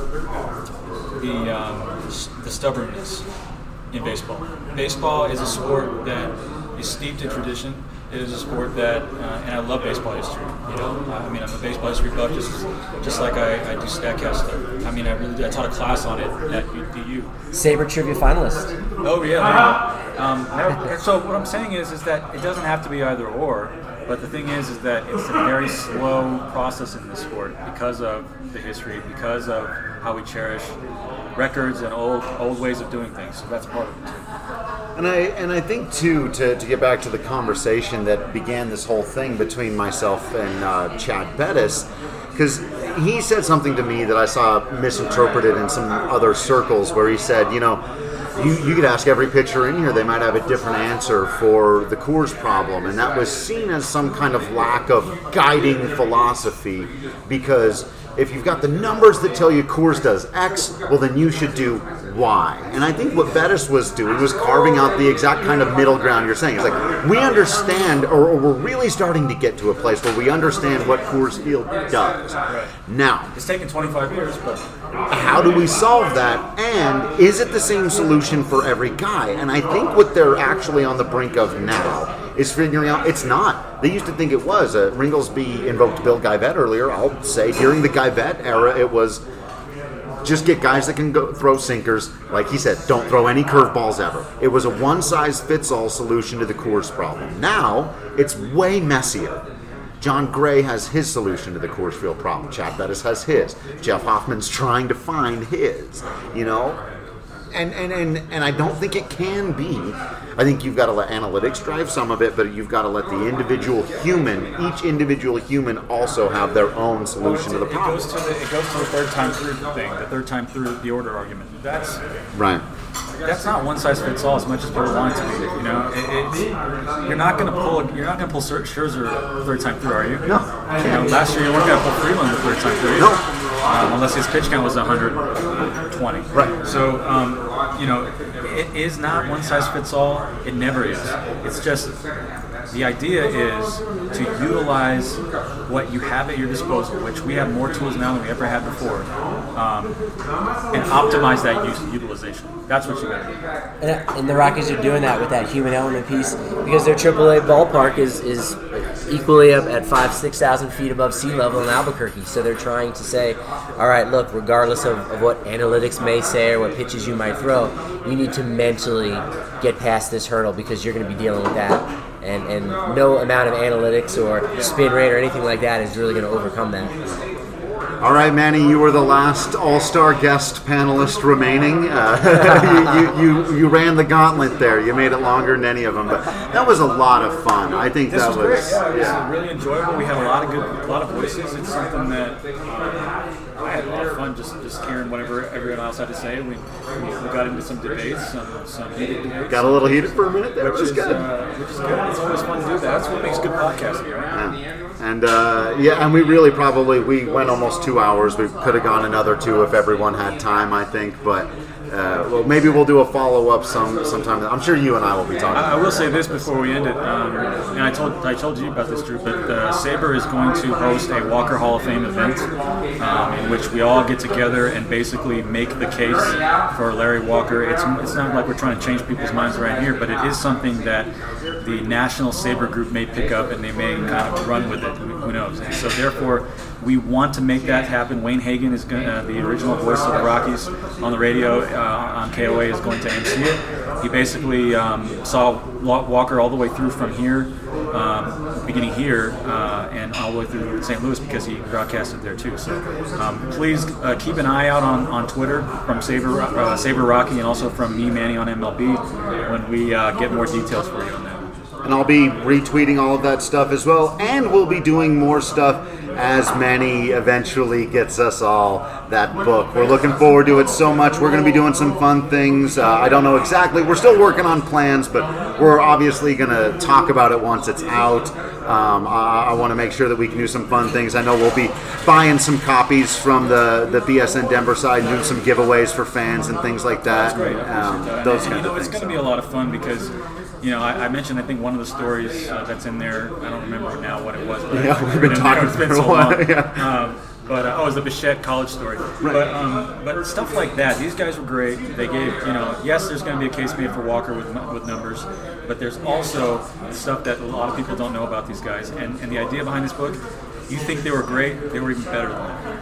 S10: the um, s- the stubbornness in baseball. Baseball is a sport that is steeped in tradition. It is a sport that, uh, and I love baseball history. You know, I mean, I'm a baseball history buff, just just like I, I do StatCast stuff. I mean, I really did. I taught a class on it at U P U.
S17: Saber Trivia finalist.
S10: Oh yeah. Um, that- so what I'm saying is, is that it doesn't have to be either or. But the thing is, is that it's a very slow process in this sport because of the history, because of how we cherish records and old old ways of doing things. So that's part of it too.
S15: And I and I think too to, to get back to the conversation that began this whole thing between myself and uh, Chad Bettis, because he said something to me that I saw misinterpreted in some other circles, where he said, you know, you, you could ask every pitcher in here, they might have a different answer for the Coors problem, and that was seen as some kind of lack of guiding philosophy, because if you've got the numbers that tell you Coors does X, well then you should do Y. And I think what Bettis was doing was carving out the exact kind of middle ground you're saying. It's like, we understand, or, or we're really starting to get to a place where we understand what Coors Field does.
S10: Right.
S15: Now,
S10: It's taken twenty-five years, but
S15: how do we solve that? And is it the same solution for every guy? And I think what they're actually on the brink of now is figuring out it's not. They used to think it was. Uh, Ringlesby invoked Bill Guyvette earlier. I'll say during the Guyvette era, it was just get guys that can go throw sinkers. Like he said, don't throw any curveballs ever. It was a one-size-fits-all solution to the Coors problem. Now, it's way messier. John Gray has his solution to the Coors Field problem. Chad Bettis has his. Jeff Hoffman's trying to find his. You know? And, and, and, and I don't think it can be. I think you've got to let analytics drive some of it, but you've got to let the individual human, each individual human also have their own solution to the
S10: it
S15: problem.
S10: goes to the it goes to the third time through thing, the third time through the order argument. That's
S15: Right.
S10: that's not one size fits all as much as people want it to be. You know, it, it, you're not going to pull you're not going to pull Scherzer third time through, are you?
S15: No.
S10: You know, last year you weren't going to pull Freeland the third time through.
S15: No.
S10: Um, unless his pitch count was one hundred twenty.
S15: Right.
S10: So, um, you know, it is not one size fits all. It never is. It's just the idea is to utilize what you have at your disposal, which we have more tools now than we ever had before, um, and optimize that use, utilization. That's what you got to do.
S17: And, and the Rockies are doing that with that human element piece because their triple A ballpark is, is equally up at five, six thousand feet above sea level in Albuquerque. So they're trying to say, all right, look, regardless of, of what analytics may say or what pitches you might throw, you need to mentally get past this hurdle because you're going to be dealing with that. And, and no amount of analytics or spin rate or anything like that is really going to overcome that.
S15: All right, Manny, you were the last all-star guest panelist remaining. Uh, you, you, you you ran the gauntlet there. You made it longer than any of them, but that was a lot of fun. I think
S10: this
S15: that
S10: was,
S15: was,
S10: great. Yeah, it was
S15: yeah.
S10: really enjoyable. We had a lot of good, a lot of voices. It's something that uh, I had a lot of fun just, just hearing whatever everyone else had to say. We, we, we got into some debates, some, some heated debates.
S15: Got a little heated for a minute there,
S10: which
S15: which is
S10: is
S15: good.
S10: Uh, which is good. It's always fun to do that. That's what makes good podcasting, right?
S15: Yeah. And uh, yeah, and we really probably we went almost two hours. We could have gone another two if everyone had time, I think. But uh, well, maybe we'll do a follow up some sometime. I'm sure you and I will be talking.
S10: I, I will say this before we end it, um, and I told I told you about this, Drew. But uh, Sabre is going to host a Walker Hall of Fame event um, in which we all get together and basically make the case for Larry Walker. It's it's not like we're trying to change people's minds right here, but it is something that the National Sabre Group may pick up and they may kind of run with it. Who knows? And so therefore, we want to make that happen. Wayne Hagen is going, uh, the original voice of the Rockies on the radio uh, on K O A, is going to M C it. He basically um, saw Walker all the way through from here, um, beginning here, uh, and all the way through Saint Louis because he broadcasted there too. So um, please uh, keep an eye out on, on Twitter from Sabre, uh, Sabre Rocky and also from me, Manny, on M L B when we uh, get more details for you on that.
S15: And I'll be retweeting all of that stuff as well. And we'll be doing more stuff as Manny eventually gets us all that book. We're looking forward to it so much. We're going to be doing some fun things. Uh, I don't know exactly. We're still working on plans, but we're obviously going to talk about it once it's out. Um, I, I want to make sure that we can do some fun things. I know we'll be buying some copies from the, the B S N Denver side and doing some giveaways for fans and things like that.
S10: That's great.
S15: Um,
S10: that.
S15: Those
S10: and,
S15: kind
S10: you know,
S15: of
S10: it's
S15: things.
S10: going to be a lot of fun because, you know, I, I mentioned, I think, one of the stories uh, that's in there. I don't remember now what it was. But
S15: yeah, we've been talking
S10: for
S15: so long. Yeah.
S10: Um, but uh, oh, it was the Bichette college story. Right. But um, but stuff like that. These guys were great. They gave, you know, yes, there's going to be a case made for Walker with with numbers, but there's also stuff that a lot of people don't know about these guys. And and the idea behind this book, you think they were great, they were even better than that.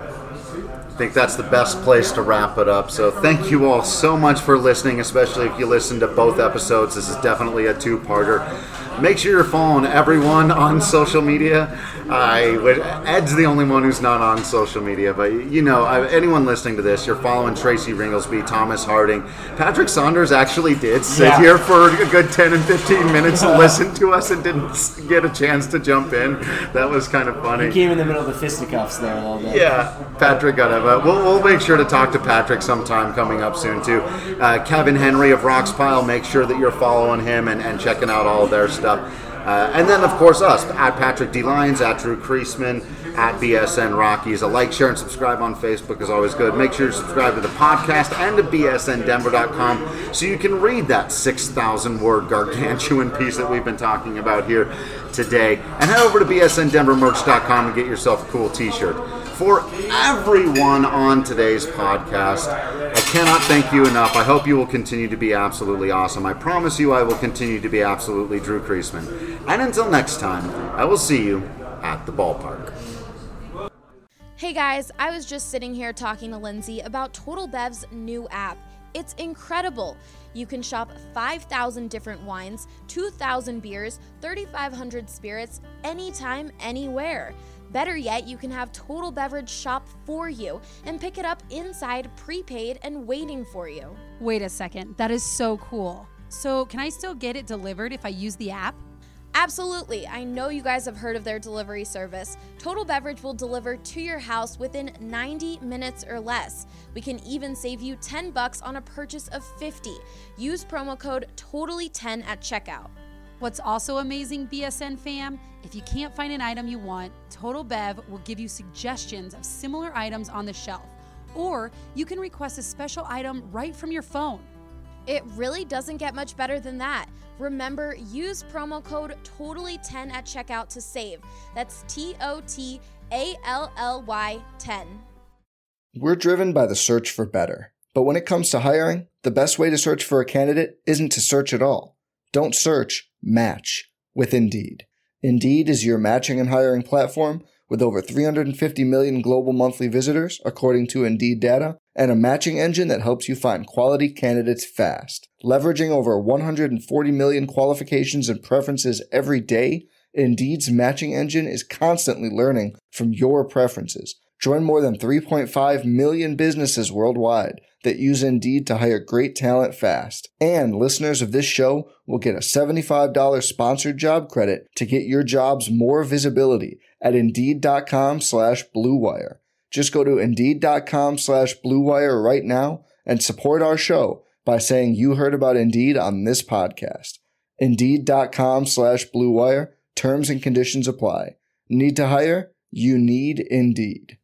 S15: I think that's the best place to wrap it up. So thank you all so much for listening, especially if you listened to both episodes. This is definitely a two-parter. Make sure you're following everyone on social media. I would, Ed's the only one who's not on social media, but you know, I, anyone listening to this, you're following Tracy Ringlesby, Thomas Harding. Patrick Saunders actually did sit
S16: yeah.
S15: here for a good ten and fifteen minutes to listen to us and didn't get a chance to jump in. That was kind of funny.
S17: He came in the middle of the fisticuffs there a little bit.
S15: Yeah, Patrick got it. But we'll, we'll make sure to talk to Patrick sometime coming up soon, too. Uh, Kevin Henry of Roxpile, make sure that you're following him and, and checking out all of their stuff. Uh, and then, of course, us, at Patrick D. Lyons, at Drew Creasman, at B S N Rockies. A like, share, and subscribe on Facebook is always good. Make sure you subscribe to the podcast and to B S N Denver dot com so you can read that six thousand word gargantuan piece that we've been talking about here today. And head over to B S N Denver merch dot com and get yourself a cool t-shirt. For everyone on today's podcast, I cannot thank you enough. I hope you will continue to be absolutely awesome. I promise you I will continue to be absolutely Drew Creasman. And until next time, I will see you at the ballpark.
S9: Hey guys, I was just sitting here talking to Lindsay about Total Bev's new app. It's incredible. You can shop five thousand different wines, two thousand beers, thirty-five hundred spirits, anytime, anywhere. Better yet, you can have Total Beverage shop for you and pick it up inside, prepaid, and waiting for you.
S20: Wait a second, that is so cool. So can I still get it delivered if I use the app?
S9: Absolutely. I know you guys have heard of their delivery service. Total Beverage will deliver to your house within ninety minutes or less. We can even save you ten bucks on a purchase of fifty. Use promo code totally ten at checkout.
S20: What's also amazing, B S N fam, if you can't find an item you want, Total Bev will give you suggestions of similar items on the shelf. Or you can request a special item right from your phone.
S9: It really doesn't get much better than that. Remember, use promo code totally ten at checkout to save. That's T O T A L L Y ten.
S21: We're driven by the search for better. But when it comes to hiring, the best way to search for a candidate isn't to search at all. Don't search, match with Indeed. Indeed is your matching and hiring platform with over three hundred fifty million global monthly visitors, according to Indeed data, and a matching engine that helps you find quality candidates fast. Leveraging over one hundred forty million qualifications and preferences every day, Indeed's matching engine is constantly learning from your preferences, Join more than three point five million businesses worldwide that use Indeed to hire great talent fast. And listeners of this show will get a seventy-five dollars sponsored job credit to get your jobs more visibility at Indeed.com slash Blue Wire. Just go to Indeed.com slash Blue Wire right now and support our show by saying you heard about Indeed on this podcast. Indeed.com slash Blue Wire. Terms and conditions apply. Need to hire? You need Indeed.